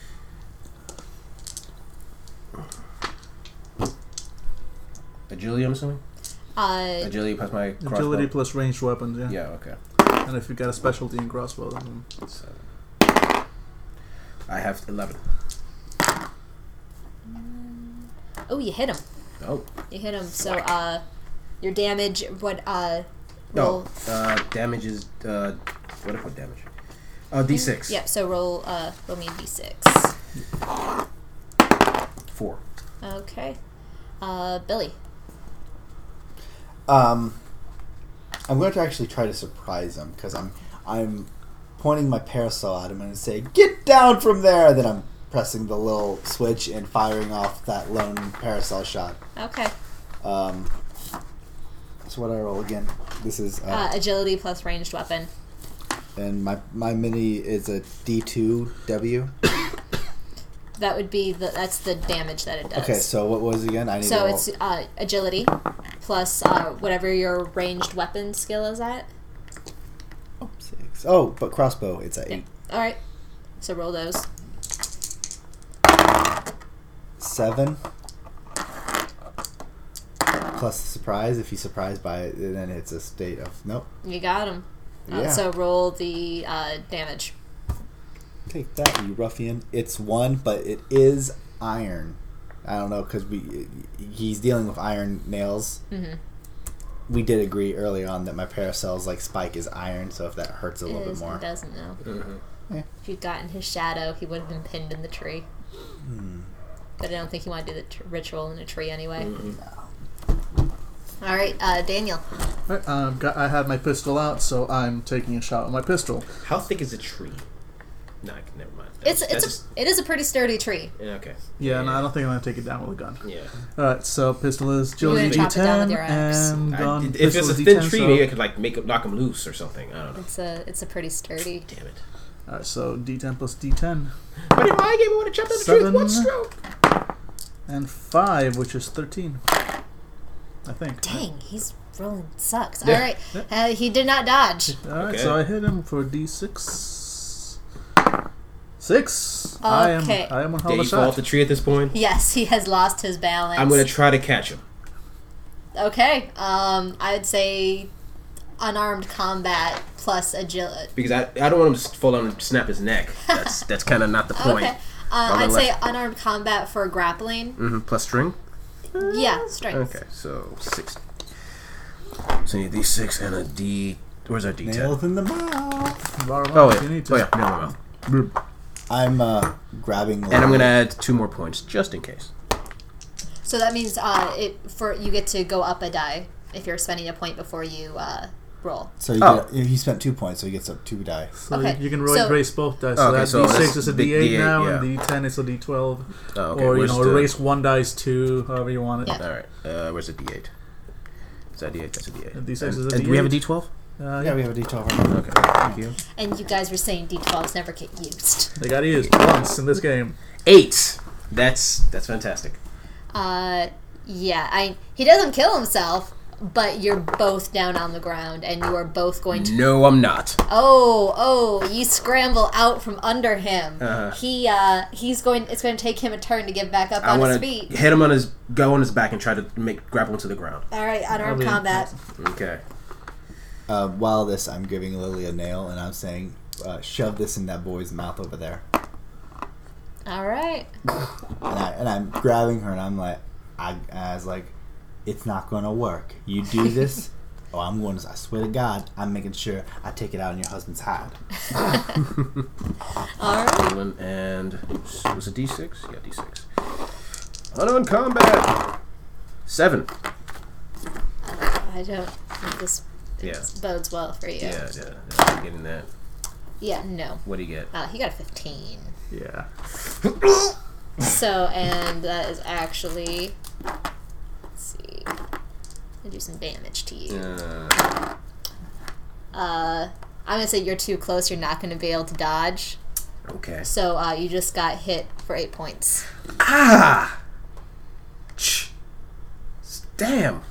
late. Agility, I'm assuming. Agility plus my crossbow. Agility plus ranged weapons, yeah. Yeah. Okay. And if you got a specialty in crossbow, then 7. I have 11. Oh, you hit him. Oh. You hit him. So, your damage. What? No. Roll. Damage is what do I put damage? D6. Yep. So roll me a d6. 4. Okay. Billy. I'm going to actually try to surprise him because I'm pointing my parasol at him and say, "Get down from there!" Then I'm pressing the little switch and firing off that lone parasol shot. Okay. So what do I roll again? This is Agility plus ranged weapon. and my mini is a D2W. That would be that's the damage that it does. Okay, so what was it again? I need So to roll. it's agility plus whatever your ranged weapon skill is at. 6. Oh, but crossbow, it's at 8. All right. So roll those. 7. Plus the surprise. If he's surprised by it, then it's a state of nope. You got him. Yeah. So roll the damage. Take that, you ruffian. It's 1, but it is iron. I don't know because he's dealing with iron nails. Mm-hmm. We did agree earlier on that my parasol's like spike is iron, so if that hurts a little bit more. He doesn't know. Mm-hmm. Yeah. If you'd gotten his shadow, he would have been pinned in the tree. But I don't think you want to do the ritual in a tree anyway. Mm-hmm. All right, Daniel. Right, I have my pistol out, so I'm taking a shot with my pistol. How thick is a tree? No, never mind. It is a pretty sturdy tree. Yeah, okay. Yeah, no, I don't think I'm going to take it down with a gun. Yeah. Alright, so pistol is You're agility gonna chop it down with D10 your axe. and gun. If it's pistol a is thin D10, tree, so- maybe I could like knock him loose or something. I don't know. It's a pretty sturdy. Damn it. Alright, so D10 plus D10. But in my game, I want to jump down the tree with one 7. stroke. And 5, which is 13. I think. Dang, he's rolling sucks. Yeah. All right, he did not dodge. Alright, Okay. so I hit him for D6. 6. Okay. I am one hell Did of he a fall off shot. the tree at this point? Yes, he has lost his balance. I'm going to try to catch him. Okay, I'd say unarmed combat plus agility. Because I don't want him to fall down and snap his neck. That's kind of not the point. Okay, I'll I'd go say left. unarmed combat for grappling. Mm-hmm. Plus string? Yeah, strength. Okay, so 6. So you need a D6 and a D... Where's our D10? Nails in the mouth. Oh, If wait. you need to. Oh, yeah. No, no, no. I'm grabbing. And I'm going to add 2 more points, just in case. So that means you get to go up a die if you're spending a point before you roll. So he spent 2 points, so he gets up 2 die. So Okay, you can so- erase both dice. Okay, So that so D6 that's is a the D8 D8, now, yeah. and D10 is a D12. Oh, okay. Or, Where's the- erase 1 dice 2, however you want it. Yeah. All right. Where's the D8? Is that D8? That's a D8. And D6 and, is a and do we have a D8? D12? Yeah, we have a D12 right now. Okay. Thank you. And you guys were saying D12s never get used. They got used once in this game. 8. That's fantastic. Yeah, he doesn't kill himself, but you're both down on the ground, and you are both going to. No, I'm not. Oh! You scramble out from under him. Uh-huh. It's going to take him a turn to get back up I on his want to feet. hit him on go on his back and try to grapple him to the ground. All right, unarmed That'll be combat. Okay. While this, I'm giving Lily a nail, and I'm saying, shove this in that boy's mouth over there. All right. And I'm grabbing her, and I'm like, I was like, it's not going to work. You do this, I swear to God, I'm making sure I take it out on your husband's hide. All right. And was it D6? Yeah, D6. Unarmed combat. 7. I don't think this bodes well for you. Yeah. I'm getting that. Yeah, no. What do you get? He got a 15. Yeah. So, and that is actually... Let's see. I'll do some damage to you. I'm going to say you're too close. You're not going to be able to dodge. Okay. So, you just got hit for 8 points. Ah! Damn.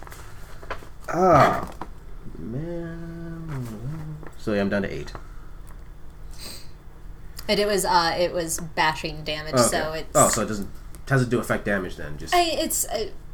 Ah. Man. So yeah, I'm down to 8. And it was bashing damage, Okay. so it's... so it doesn't... How does it do effect damage then? Just... It's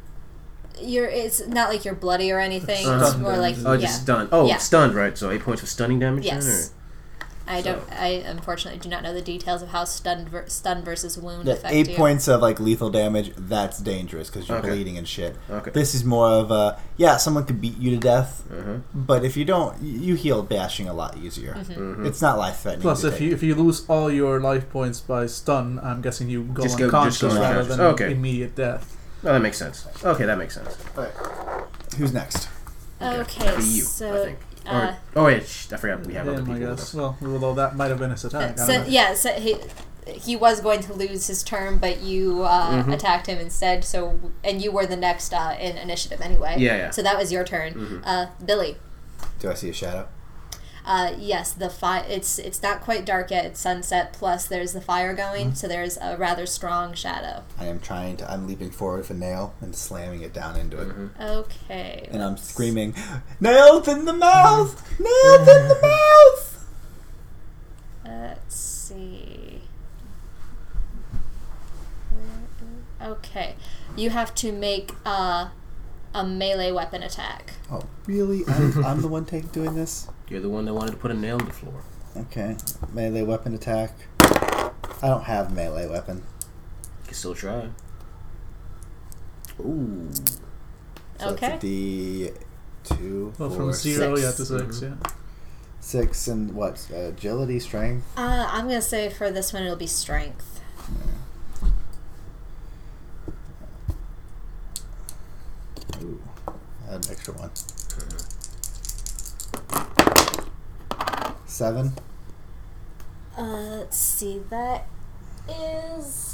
not like you're bloody or anything. Uh-huh. It's more like... Oh, just stunned. Oh, Yeah. stunned, right? So 8 points of stunning damage Yes. then? I unfortunately do not know the details of how stun versus wound Yeah, affect 8 you. points of like lethal damage, that's dangerous because you're Okay. bleeding and shit. Okay. This is more of a, someone could beat you to death, but if you don't, you heal bashing a lot easier. Mm-hmm. It's not life-threatening. Plus, to if take. you lose all your life points by stun, I'm guessing you go Just go unconscious rather unconscious. than Okay. immediate death. Oh, that makes sense. Okay, that makes sense. Who's next? Okay, For you, so... I think. I forgot we have other Him, I people. guess. Well, although that might have been his attack. I don't know. So he was going to lose his turn, but you attacked him instead. So and you were the next in initiative anyway. Yeah. So that was your turn, Billy. Do I see a shadow? Yes, the it's not quite dark yet. It's sunset. Plus, there's the fire going, so there's a rather strong shadow. I'm leaping forward with a nail and slamming it down into it. Okay. And I'm screaming, nails in the mouth! Nails in the mouth! Let's see. Okay, you have to make a melee weapon attack. Oh, really? I'm the one doing this? You're the one that wanted to put a nail in the floor. Okay. Melee weapon attack. I don't have melee weapon. You can still try. Ooh. So Okay. it's a D2. Well, 4, from 0 6. yeah, to 6, yeah. 6 and what? Agility, strength? I'm gonna say for this one it'll be strength. extra one. 7. Let's see. That is.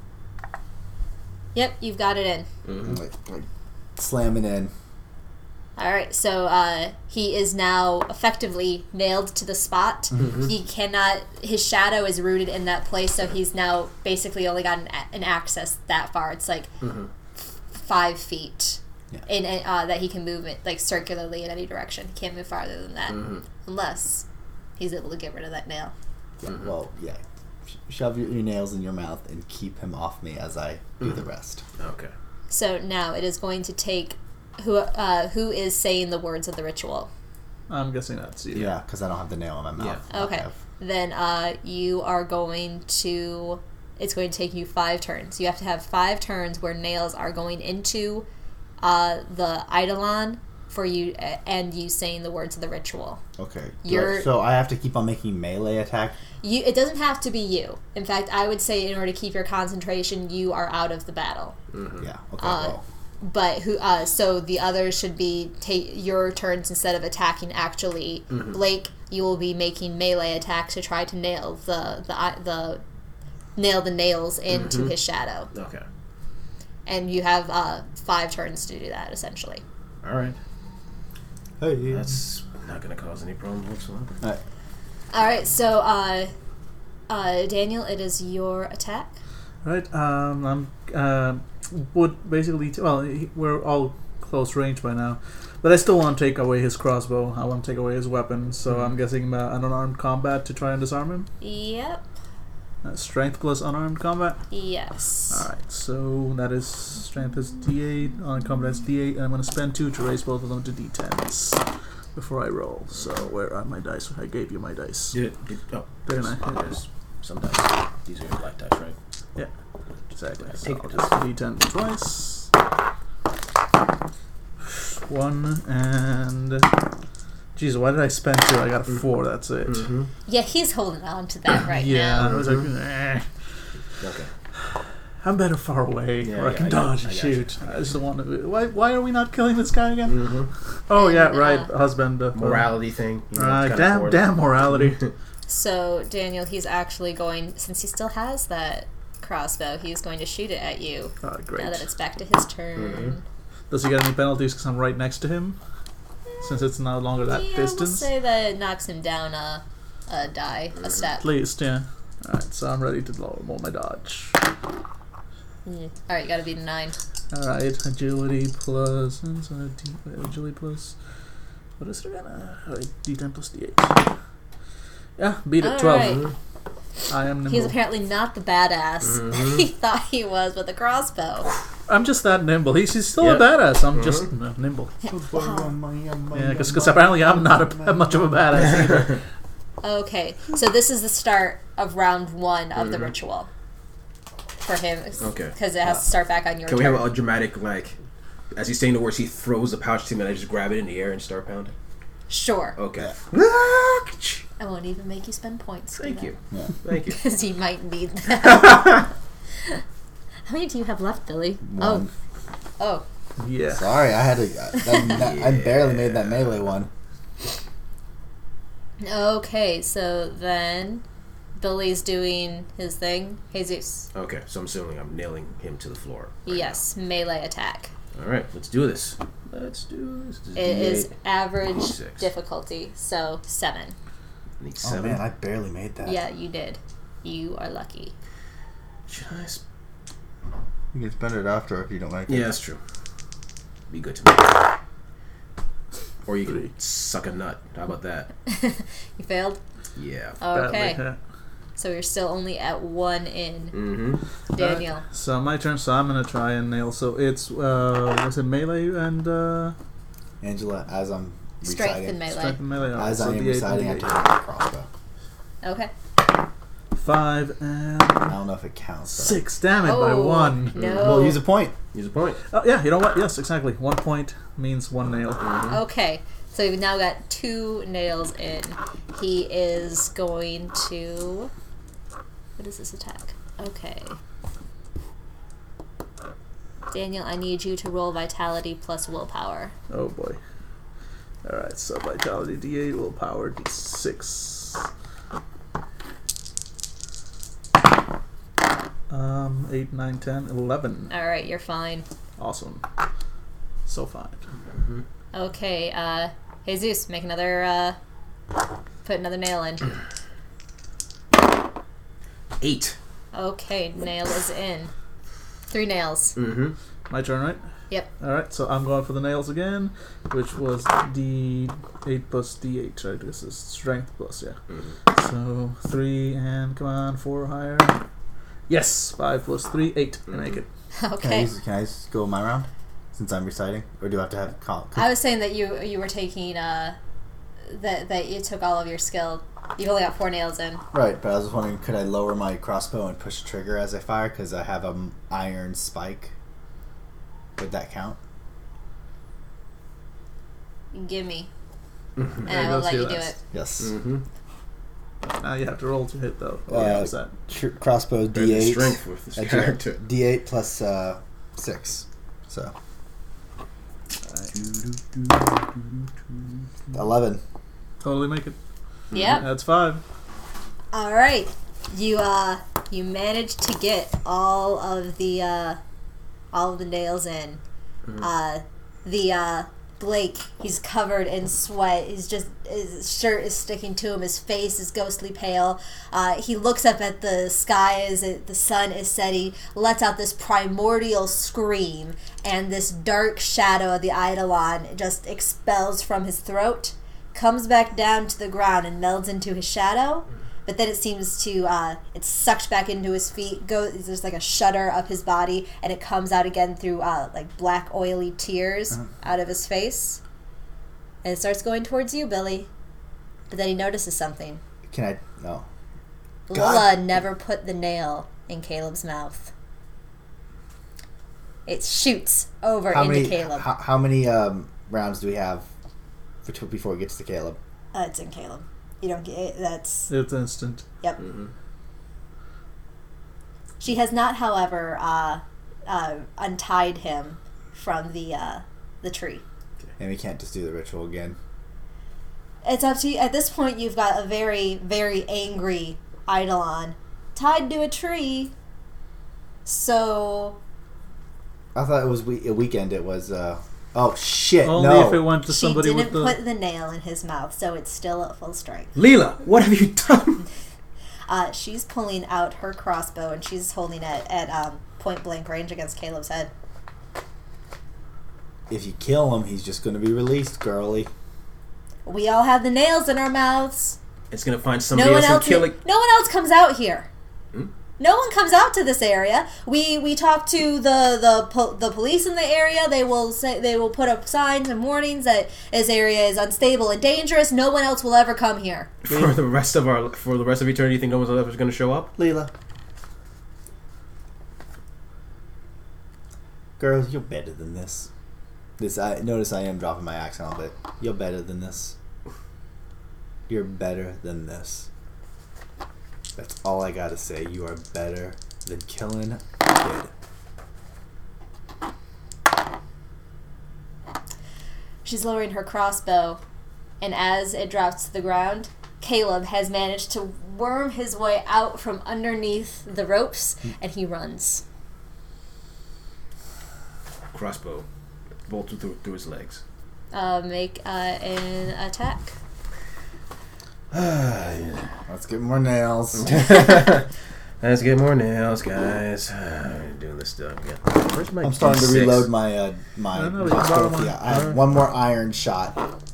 Yep, you've got it in. Like, slam it in. All right, so he is now effectively nailed to the spot. He cannot. His shadow is rooted in that place, so he's now basically only got an access that far. It's like 5 feet in that he can move it like circularly in any direction. He can't move farther than that unless he's able to get rid of that nail. Yeah, well, yeah. Shove your nails in your mouth and keep him off me as I do the rest. Okay. So now it is going to take who is saying the words of the ritual. I'm guessing that's you. Yeah, because I don't have the nail in my mouth. Yeah. Okay. Then you are going to. It's going to take you 5 turns. You have to have 5 turns where nails are going into the Eidolon for you, and you saying the words of the ritual. Okay. You're, so I have to keep on making melee attack? It doesn't have to be you. In fact, I would say in order to keep your concentration, you are out of the battle. Yeah, okay, well. But so the others should be your turns instead of attacking actually. Blake, you will be making melee attacks to try to nail the nails into his shadow. Okay. And you have 5 turns to do that, essentially. All right. Hey. That's not going to cause any problems whatsoever. All right, so Daniel, it is your attack. Right. Would basically we're all close range by now, but I still want to take away his crossbow. I want to take away his weapon, so I'm guessing an unarmed combat to try and disarm him. Yep. Strength plus unarmed combat. Yes. All right, so that is strength is D8, unarmed combat is D8, and I'm going to spend 2 to raise both of them to D10s before I roll. So where are my dice? I gave you my dice. Didn't I? There's some dice. These are your black dice, right? Yeah. Exactly. Yeah, So take I'll it. just D10 twice. 1 and. Jeez, why did I spend 2? I got a 4. That's it. Yeah, he's holding on to that right Yeah, now. I was like, Okay. I'm better far away where I can I got dodge and you. shoot. I just don't want to. Why are we not killing this guy again? Oh yeah, right, husband. Morality thing. You know, Right, it's kinda damn morality. So Daniel, he's actually going, since he still has that crossbow, he's going to shoot it at you. Oh, great. Now that it's back to his turn. Does he get any penalties because I'm right next to him? Since it's no longer that Yeah, distance? we'll say that it knocks him down a step. At least, yeah. Alright, so I'm ready to roll my dodge. Alright, you gotta beat a 9. Alright, agility plus. Agility plus. What is it again? D10 plus D8. Yeah, beat it. 12. Alright. I am nimble. He's apparently not the badass he thought he was with a crossbow. I'm just that nimble. He's still a badass. I'm just nimble. Yeah, because apparently I'm not much of a badass either. Okay, so this is the start of round 1 of the ritual for him. Okay. Because it has to start back on your Can turn. we have a dramatic, like, as he's saying the words, he throws the pouch to me and I just grab it in the air and start pounding? Sure. Okay. I won't even make you spend points. Thank you. Yeah. Thank you. Because you might need that. How many do you have left, Billy? 1. Oh. Yeah. Sorry, I had to. I barely made that melee one. Okay, so then Billy's doing his thing. Jesus. Okay, so I'm assuming I'm nailing him to the floor. Yes, melee attack. Alright, let's do this. Let's do this. It is D8. average 6. difficulty, so 7. Need Oh 7. man, I barely made that. Yeah, you did. You are lucky. Should I You can spend it after if you don't like it. Yeah, that's true. Be good to me. Or you can suck a nut. How about that? You failed? Yeah. Okay. Badly. So you're still only at 1 in. Daniel. So my turn. So I'm gonna try and nail. So it's was it melee and Angela, as I'm Strength reciting, and melee. strength and melee? Alright, as so I am D8 reciting, I and take out my crossbow. Okay. 5 and I don't know if it counts. But 6. Damn it, by Oh, 1. No. Well, use a point. Use a point. Oh yeah, you know what? Yes, exactly. 1 point means 1 nail. Okay. So you've now got 2 nails in. He is going to... What is this attack? Okay. Daniel, I need you to roll vitality plus willpower. Oh boy. Alright, so vitality D8, willpower D6. 8, 9, 10, 11. Alright, you're fine. Awesome. So fine. Okay, Jesus, make another, put another nail in. 8. Okay, nail is in. 3 nails. Mm-hmm. My turn, right? Yep. Alright, so I'm going for the nails again, which was D8 plus D8, right? This is strength plus, yeah. So 3 and come on, 4 higher. Yes, 5 plus 3, 8. I make it. Okay. Can I just go my round since I'm reciting, or do I have to have call? I was saying that you were taking that you took all of your skill. You've only got 4 nails in. Right, but I was just wondering, could I lower my crossbow and push the trigger as I fire because I have an iron spike? Would that count? Give me, Mm-hmm. and I will let you do it. Yes. Mm-hmm. Now you have to roll to hit, though. What's that? Crossbow The D8. strength with this character. D8 plus 6. So 11. Totally make it. Yep. That's 5. All right. You managed to get all of the nails in. Blake, he's covered in sweat. His shirt is sticking to him. His face is ghostly pale. He looks up at the sky as the sun is setting, lets out this primordial scream, and this dark shadow of the Eidolon just expels from his throat, comes back down to the ground and melds into his shadow. But then it seems to, it's sucked back into his feet, there's like a shudder up his body, and it comes out again through, like black oily tears out of his face. And it starts going towards you, Billy. But then he notices something. Can I? No. Lola never put the nail in Caleb's mouth. It shoots over into Caleb. How many rounds do we have before it gets to Caleb? It's in Caleb. You don't get it. It's instant. Yep. Mm-hmm. She has not, however, untied him from the tree. And we can't just do the ritual again. It's up to you. At this point, you've got a very, very angry Eidolon tied to a tree. So I thought it was a weekend. It was. Oh shit! Only no. if it went to somebody she didn't with the... put the nail in his mouth, so it's still at full strength. Leela, what have you done? She's pulling out her crossbow and she's holding it at point blank range against Caleb's head. If you kill him, he's just going to be released, girly. We all have the nails in our mouths. It's gonna find somebody else and kill it. No one else comes out here. Hmm? No one comes out to this area. We talk to the police in the area. They will put up signs and warnings that this area is unstable and dangerous. No one else will ever come here. For the rest of eternity, you think no one's ever going to show up? Leela. Girls, you're better than this. Notice I am dropping my accent a bit. You're better than this. You're better than this. That's all I gotta say. You are better than killing a kid. She's lowering her crossbow, and as it drops to the ground, Caleb has managed to worm his way out from underneath the ropes, and he runs. Crossbow bolted through his legs. Make an attack. Let's get more nails. Let's get more nails, guys. Doing this stuff again. Where's my I'm starting to D6? reload my crossbow. I have one more iron shot.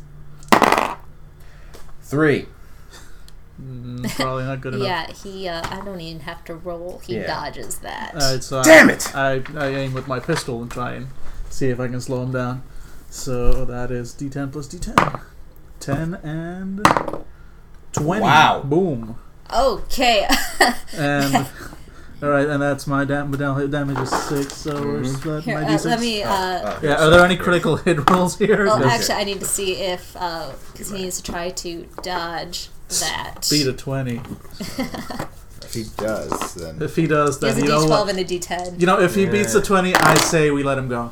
3. Probably not good enough. Yeah, he. I don't even have to roll. He dodges that. So Damn it! I aim with my pistol and try and see if I can slow him down. So that is D10 plus D10. 10 and 20. Wow. Boom. Okay. And alright, and that's my damage is 6, so where's that? Here, My D6? let me. Yeah, are there any critical hit rolls here? Well, No. actually, I need to see if because he needs to try to dodge that. Beat a 20. If he does, then If he does, He has then a you know D12 what? and a D10. You know, if he beats the 20, I say we let him go.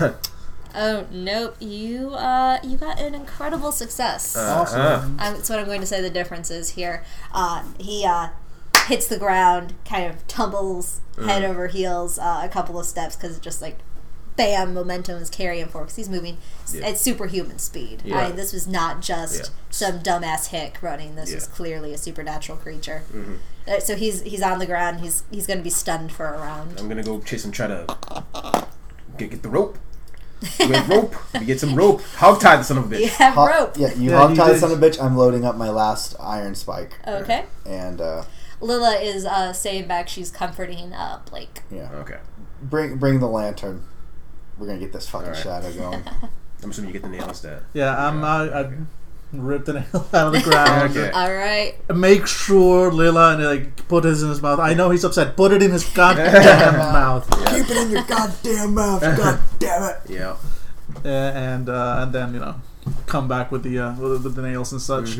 Oh nope, you got an incredible success. Awesome. That's what I'm going to say the difference is here. He hits the ground, kind of tumbles head over heels a couple of steps because just like, bam, momentum is carrying him forward because he's moving at superhuman speed. Yeah. I mean, this was not just some dumbass hick running. This was clearly a supernatural creature. So he's on the ground. He's going to be stunned for a round. I'm gonna go chase him. Try to get the rope. We have rope. We get some rope. Hog tie the son of a You bitch. have rope. Yeah, you Yeah, hog you tie did. son of a bitch. I'm loading up my last iron spike. Okay. And Lila is staying back. She's comforting Blake. yeah, Okay. bring the lantern. We're gonna get this fucking Alright. shadow going. I'm assuming you get the nail instead. Yeah, I ripped the nail out of the ground. Okay. All right. Make sure Lila and like put his in his mouth. I know he's upset. Put it in his goddamn mouth. Keep it in your goddamn mouth. God damn it. Yeah. And then come back with the nails and such.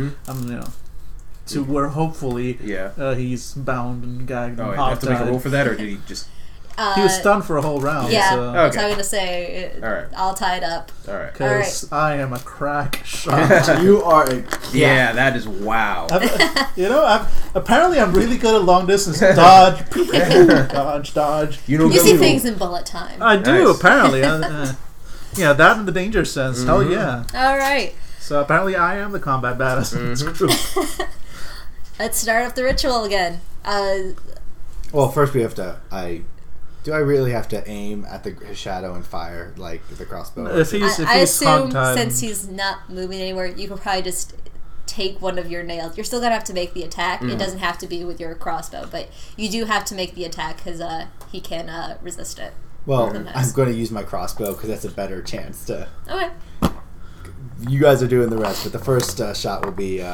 To where hopefully Yeah. he's bound and gagged Oh, and wait, do I have to make a hog-tied. roll for that, or did he just? He was stunned for a whole round. Yeah, so, that's Okay. what I'm gonna say. All right. All tied up. All right. because I am a crack shot. You are a Yeah, that is wow. Apparently I'm really good at long distance. Dodge, dodge. You know, You see go. things in bullet time. I do, Nice. apparently. Yeah, that and the danger sense. Hell yeah. All right. So apparently I am the combat badass in this group. Let's start up the ritual again. Well, first we have to. Do I really have to aim at his shadow and fire like the crossbow? If he's I assume hog-tied, since he's not moving anywhere, you could probably just take one of your nails. You're still gonna have to make the attack. It doesn't have to be with your crossbow, but you do have to make the attack because he can resist it. Well, Nice. I'm going to use my crossbow because that's a better chance to. Okay. You guys are doing the rest, but the first shot will be.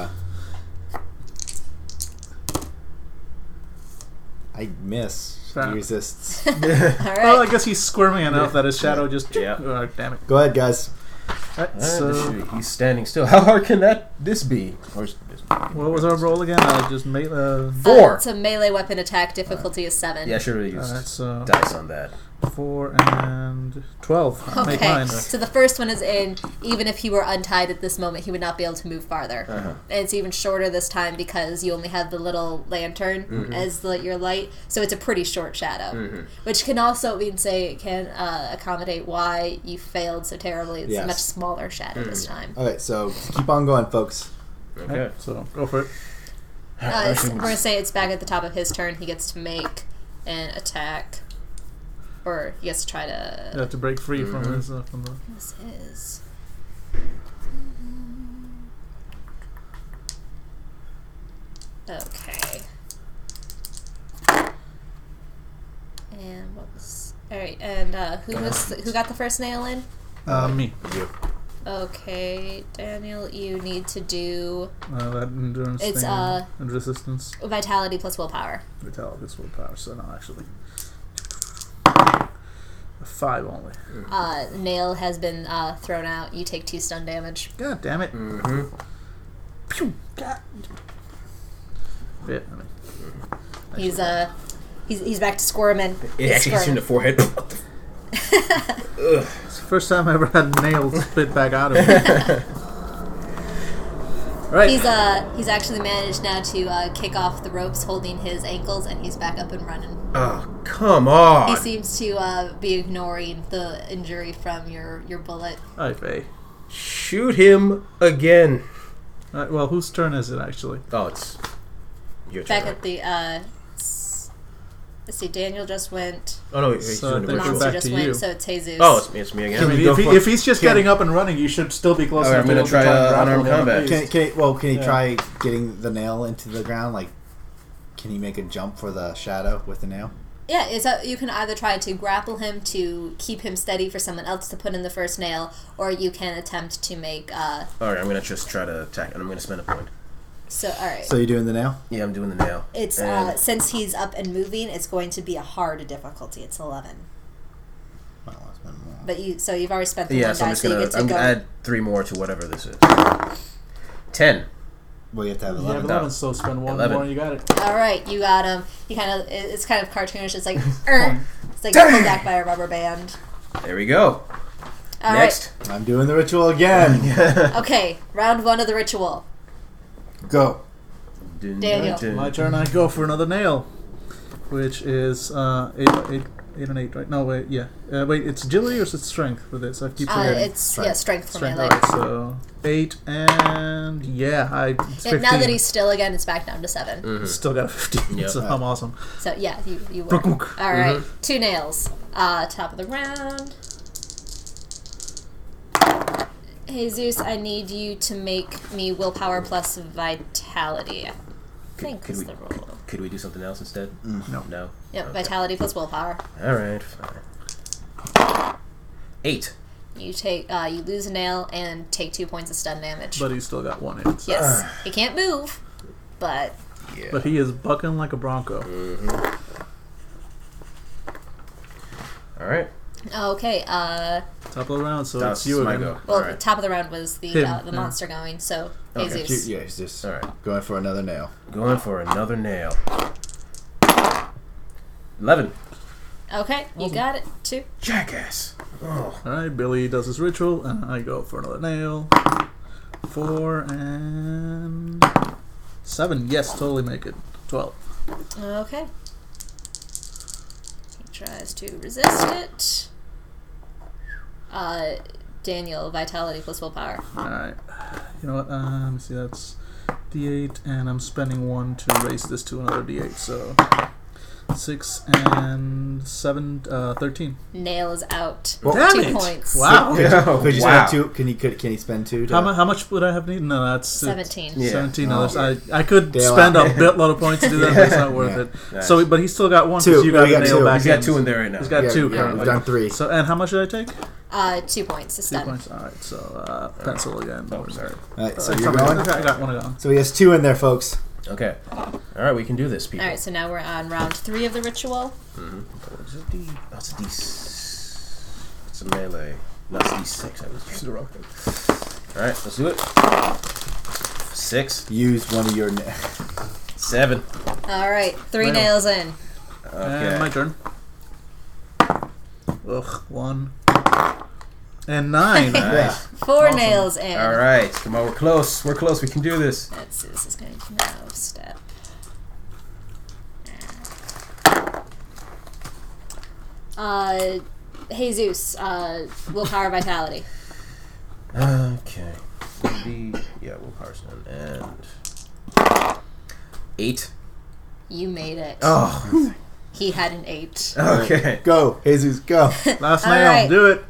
I miss. He resists. All right. well, I guess he's squirming enough that his shadow just. Yeah. Damn it. Go ahead, guys. Right, so, He's standing still. How hard can this be? Or is this what was our roll again? I just made 4. It's a melee weapon attack. Difficulty is 7. Yeah, I should have used Alright, so dice on that. 4 and 12. I'll make Okay, mine. so the first one is in. Even if he were untied at this moment, he would not be able to move farther. And it's even shorter this time because you only have the little lantern as your light, so it's a pretty short shadow. Which can also accommodate why you failed so terribly. It's a Yes. much smaller shadow this time. Okay, so keep on going, folks. Okay. Right, so go for it. We're going to say it's back at the top of his turn. He gets to make an attack. Or he gets to try to... You have to break free from his. From the, This is... Okay. And what was... Alright, and who got the first nail in? me. You. Okay, Daniel, you need to do That endurance It's, thing and resistance. vitality plus willpower. Vitality is willpower, so no, actually. A 5 only. Nail has been thrown out. You take 2 stun damage. God damn it. Pew! God. Yeah, I mean, He's back to squirming. It actually hits you in the forehead. it's the first time I ever had nails spit back out of me. Right. He's actually managed now to kick off the ropes holding his ankles, and he's back up and running. Oh, come on. He seems to be ignoring the injury from your bullet. Hi, Faye. Shoot him again. Right, well, whose turn is it, actually? Oh, it's your turn. Back right? at the let's see, Daniel just went. Oh no, he's So I doing the think we're ritual. Monster back just to went, you. so it's Jesus. Oh, it's me again. I mean, if he's just getting up and running, you should still be close Alright, enough I'm gonna to try, and unarmed grapple him combat. at least. Can he Yeah. try getting the nail into the ground? Like, can he make a jump for the shadow with the nail? Yeah, you can either try to grapple him to keep him steady for someone else to put in the first nail, or you can attempt to make. Alright, I'm gonna just try to attack, and I'm gonna spend a point. So all right. So you're doing the nail? Yeah, I'm doing the nail. It's And- since he's up and moving, it's going to be a hard difficulty. It's 11. Well, that's been more. But you've already spent the yeah, one so I'm die, just so you gonna get to go. add 3 more to whatever this is. 10. Well, you have to have You have 11. 11, so spend one 11. more and you got it. All right, you got him. He it's kind of cartoonish. It's like, it's like pulled back by a rubber band. There we go. All Next. I'm doing the ritual again. right. Okay, round 1 of the ritual. Go. Daniel. My turn. I go for another nail, which is 8 and 8, right? No, wait, yeah. Wait, it's agility or is it strength for this? I keep forgetting. It's strength for Strength, melee. alright, so 8 and it's 15. And now that he's still again, it's back down to 7. Mm-hmm. Still got a 15, Yep. so I'm awesome. So yeah, you work. All right, 2 nails. Top of the round. Jesus, I need you to make me willpower plus vitality. I think could is we- the rule. Could we do something else instead? No. No. Yep, Okay. vitality plus willpower. All right. Fine. 8. You take you lose a nail and take 2 points of stun damage. But he's still got 1 hit. So. Yes, he can't move, but Yeah. But he is bucking like a bronco. All right. okay. Top of the round, so That's it's you my again. go. Well, All right. top of the round was the Him, the yeah. monster going. So Okay. Jesus. Yeah, he's just All right. going for another nail. Going for another nail. 11. Okay, you got it. 2. Jackass. Oh. Alright, Billy does his ritual, and I go for another nail. 4 and 7. Yes, totally make it. 12. Okay. He tries to resist it. Daniel, vitality plus willpower. Alright. You know what? Let me see, that's D8, and I'm spending 1 to raise this to another D8, so 6 and 7, 13. Nail is out. Well, Damn 2 it! points. Wow. Could you Wow. spend 2? Can he spend 2? To, How much would I have needed? No, that's 17. Yeah. 17 Oh. others. I could Dale spend out. a lot of points to do that, but it's not worth Yeah. it. Nice. So, but he's still got 1 2. because you got We the got nail 2. back He's got in. 2 in there right now. He's got yeah, 2 yeah, currently. we've done 3. So, and how much did I take? 2 points to 2 stun. points. Alright, so pencil again. Oh, sorry. Alright, so It's you're okay. going. Okay, I got 1 gone. So he has 2 in there, folks. Okay. All right, we can do this, people. Alright, so now we're on round 3 of the ritual. What is it? Oh, it's a D. It's a melee. No, it's D6. I was using the wrong thing. All right, let's do it. 6. Use one of your. 7. Alright, 3 Nail. nails in. And my Okay. turn. Ugh, 1. And 9. Nice. 4 Awesome. nails in. All right, come on, we're close. We're close. We can do this. Let's see, this is going to now step. Jesus, willpower vitality. Okay. Willpower stone and 8. You made it. Oh. He had an 8. Okay. Go, Jesus, go. Last All nail. right. Do it.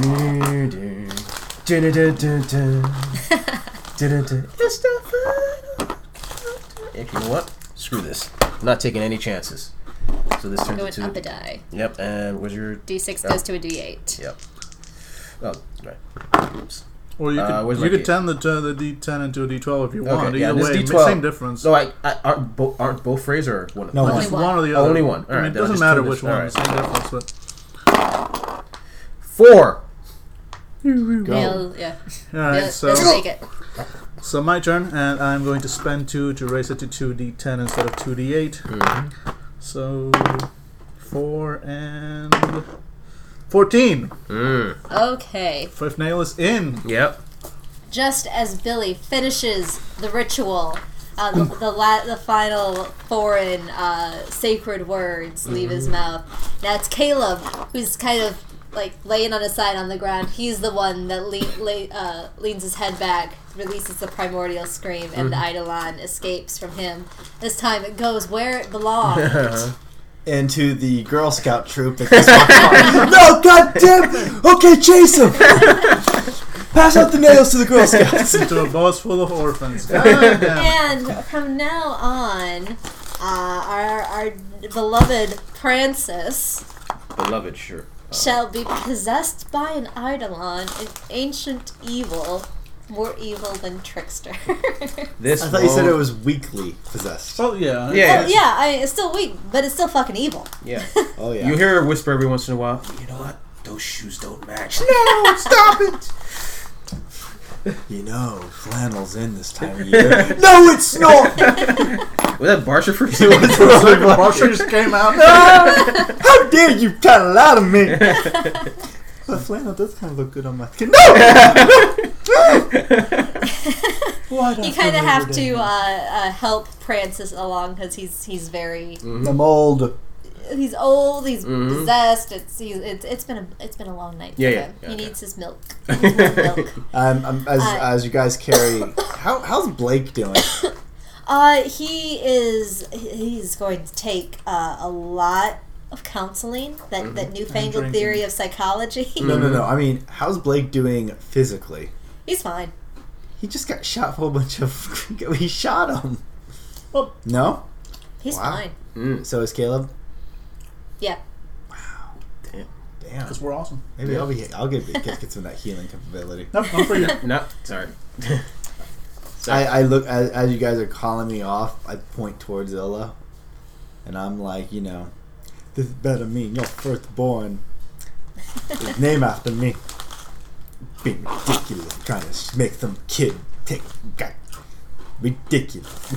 It's the final. If you know what? Screw this. I'm not taking any chances. So this turns Going into. up a die. Yep, and where's your. D6 goes to a D8. Yep. Oh, right. Oops. Or you where's could my you could key? turn the D10 into a D12 if you want. yeah, Either this way, D12. same difference. So aren't both phrase or one? No, one? Only Just one. one or the Oh, other. only one. I mean, Alright, it then I'll doesn't just matter turn which this- one. alright. Same difference, but 4. Go. Nail, yeah. all right. Doesn't So make it. so my turn, and I'm going to spend 2 to raise it to 2D10 instead of 2D8. So 4 and 14. Okay. 5th nail is in. Yep. Just as Billy finishes the ritual, the final foreign sacred words leave his mouth. Now it's Caleb, who's kind of like laying on his side on the ground. He's the one that leans his head back, releases the primordial scream, and the Eidolon escapes from him. This time it goes where it belongs. Into the Girl Scout troop that just walked by. No, goddamn! Okay, chase him! Pass out the nails to the Girl Scouts. Into a bus full of orphans. God damn. And from now on, our beloved Francis Beloved, sure. shall be possessed by an Eidolon, an ancient evil, more evil than Trickster. This. I thought you said it was weekly possessed. Well, yeah. Yeah. Yeah, it's still weak, but it's still fucking evil. Yeah. Oh, yeah. You hear her whisper every once in a while. You know what? Those shoes don't match. No, stop it. You know, flannel's in this time of year. No, it's not! Was that Barsha for Marshall just came out. How dare you try to lie to me? But flannel does kind of look good on my skin. No! You kind of have to help Francis along because he's very I'm old. he's old, he's possessed. It's been a long night for him. He needs his milk. He needs more milk. As you guys carry, how's Blake doing? He's going to take a lot of counseling. That newfangled theory of psychology. No. I mean, how's Blake doing physically? He's fine. He just got shot for a bunch of. He shot him. Well, No. He's fine. So is Caleb. Yeah. Damn. because we're awesome. Maybe I'll get some of that healing capability. Nope, not for you. No, sorry. I look as you guys are calling me off. I point towards Illa, and I'm like, this better mean your firstborn is named after me. Being ridiculous, trying to make some kid take ridiculous.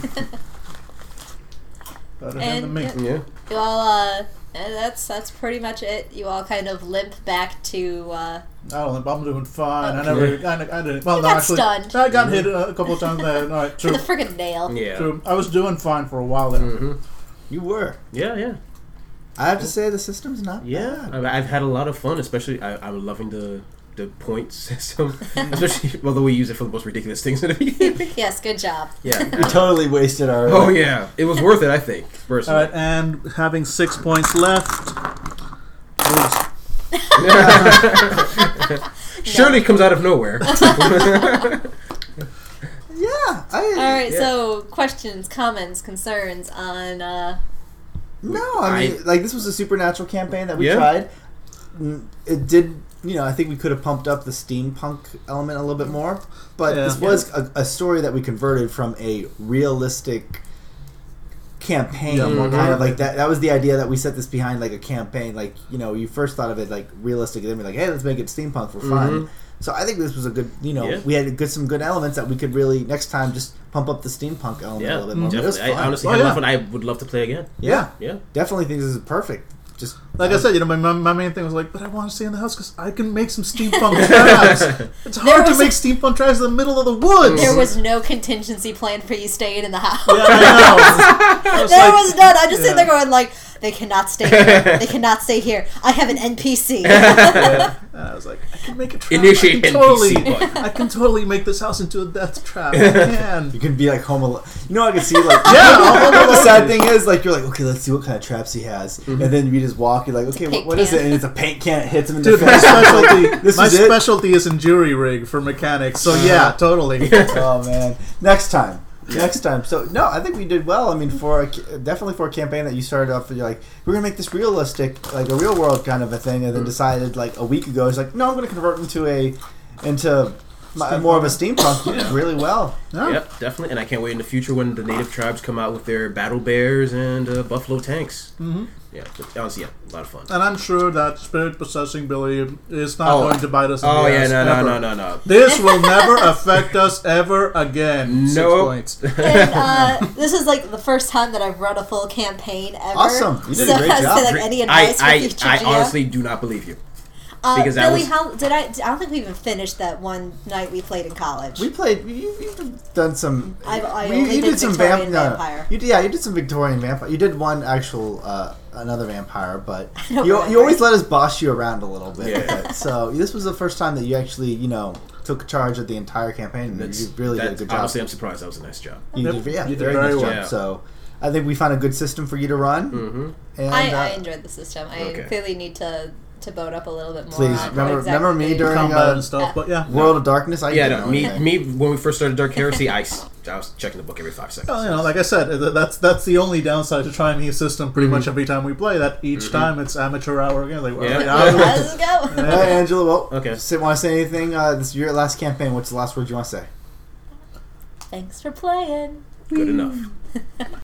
Better him than me. Yeah. You all, that's pretty much it. You all kind of limp back to. I'm doing fine. Okay. I didn't. Well, You no, got actually, stunned. I got hit a couple of times there. All right, true. The friggin' nail. Yeah. True. I was doing fine for a while there. You were. Yeah. I have to say the system's not Yeah. bad. I've had a lot of fun, especially I'm loving the point system, especially although we use it for the most ridiculous things in the beginning. Yes, good job. Yeah. We totally wasted our. Oh yeah, it was worth it. I think personally. All right, and having 6 points left. Surely it comes out of nowhere. Yeah. All right. So, questions, comments, concerns on. No, I mean, this was a supernatural campaign that we Yeah. tried. It did, I think we could have pumped up the steampunk element a little bit more. But Yeah. this was a story that we converted from a realistic campaign. Yeah, more Kind of like that. That was the idea that we set this behind like a campaign. Like, you first thought of it like realistic, and then we're like, hey, let's make it steampunk for fun. So I think this was a good, we had some good elements that we could really, next time, just pump up the steampunk element a little bit more. But it was Definitely. fun. I honestly had a lot of fun. I would love to play again. Yeah. Yeah. Definitely think this is perfect. Just Like I said, my main thing was like, but I want to stay in the house because I can make some steampunk traps. It's hard to make steampunk traps in the middle of the woods. There was no contingency plan for you staying in the house. Yeah, I know. There was none. I'm just sitting there going like, they cannot stay here. They cannot stay here. I have an NPC. Yeah. And I was like, I can make a trap. Initiate I can NPC button. I can totally make this house into a death trap. I can. You can be like Home Alone. I can see like Yeah. the sad thing is like you're like, okay, let's see what kind of traps he has, and then you just walk. You're like, okay, paint what is can. it? And it's a paint can. It hits him in Dude, the my face. specialty, my specialty is in jury rig for mechanics. So yeah, totally. Oh man, next time. So no, I think we did well. I mean, definitely for a campaign that you started off, you're like, we're gonna make this realistic, like a real world kind of a thing, and then decided like a week ago, it's like, no, I'm gonna convert into more of a steampunk. You did really well. Yeah. Yep, definitely. And I can't wait in the future when the native tribes come out with their battle bears and buffalo tanks. Mm-hmm. Yeah, honestly, a lot of fun. And I'm sure that spirit possessing Billy is not going to bite us in Oh the yeah, ass ever. no. This will never affect us ever again. 6 Nope. points. And this is like the first time that I've run a full campaign ever. Awesome. You did a great so, job. So, like, any advice for future I GM? honestly do not believe you. because that Billy, was- how did I don't think we even finished that one night we played in college. We played. You've done some. I you only did Victorian no, Vampire. You did some Victorian vampire. You did one actual another vampire, but I don't you remember. always let us boss you around a little bit. Yeah. with it. So this was the first time that you actually took charge of the entire campaign. And you really did a good job. Honestly, I'm surprised. That was a nice job. You Yep. did, yeah, You did very very nice well. job. Yeah. So I think we found a good system for you to run. Mm-hmm. And I enjoyed the system. I Okay. clearly need to boat up a little bit more. Please, on remember me during Combat and stuff, but yeah. World of Darkness. I Yeah, didn't no, know anything. me. When we first started Dark Heresy, I was checking the book every 5 seconds. Well, like I said, that's the only downside to trying a new system. Pretty much every time we play, that each time it's amateur hour again. Like, well, Yeah. Let's go. All right, Angela. Well, Okay. Want to say anything? This is your last campaign. What's the last word you want to say? Thanks for playing. Good enough.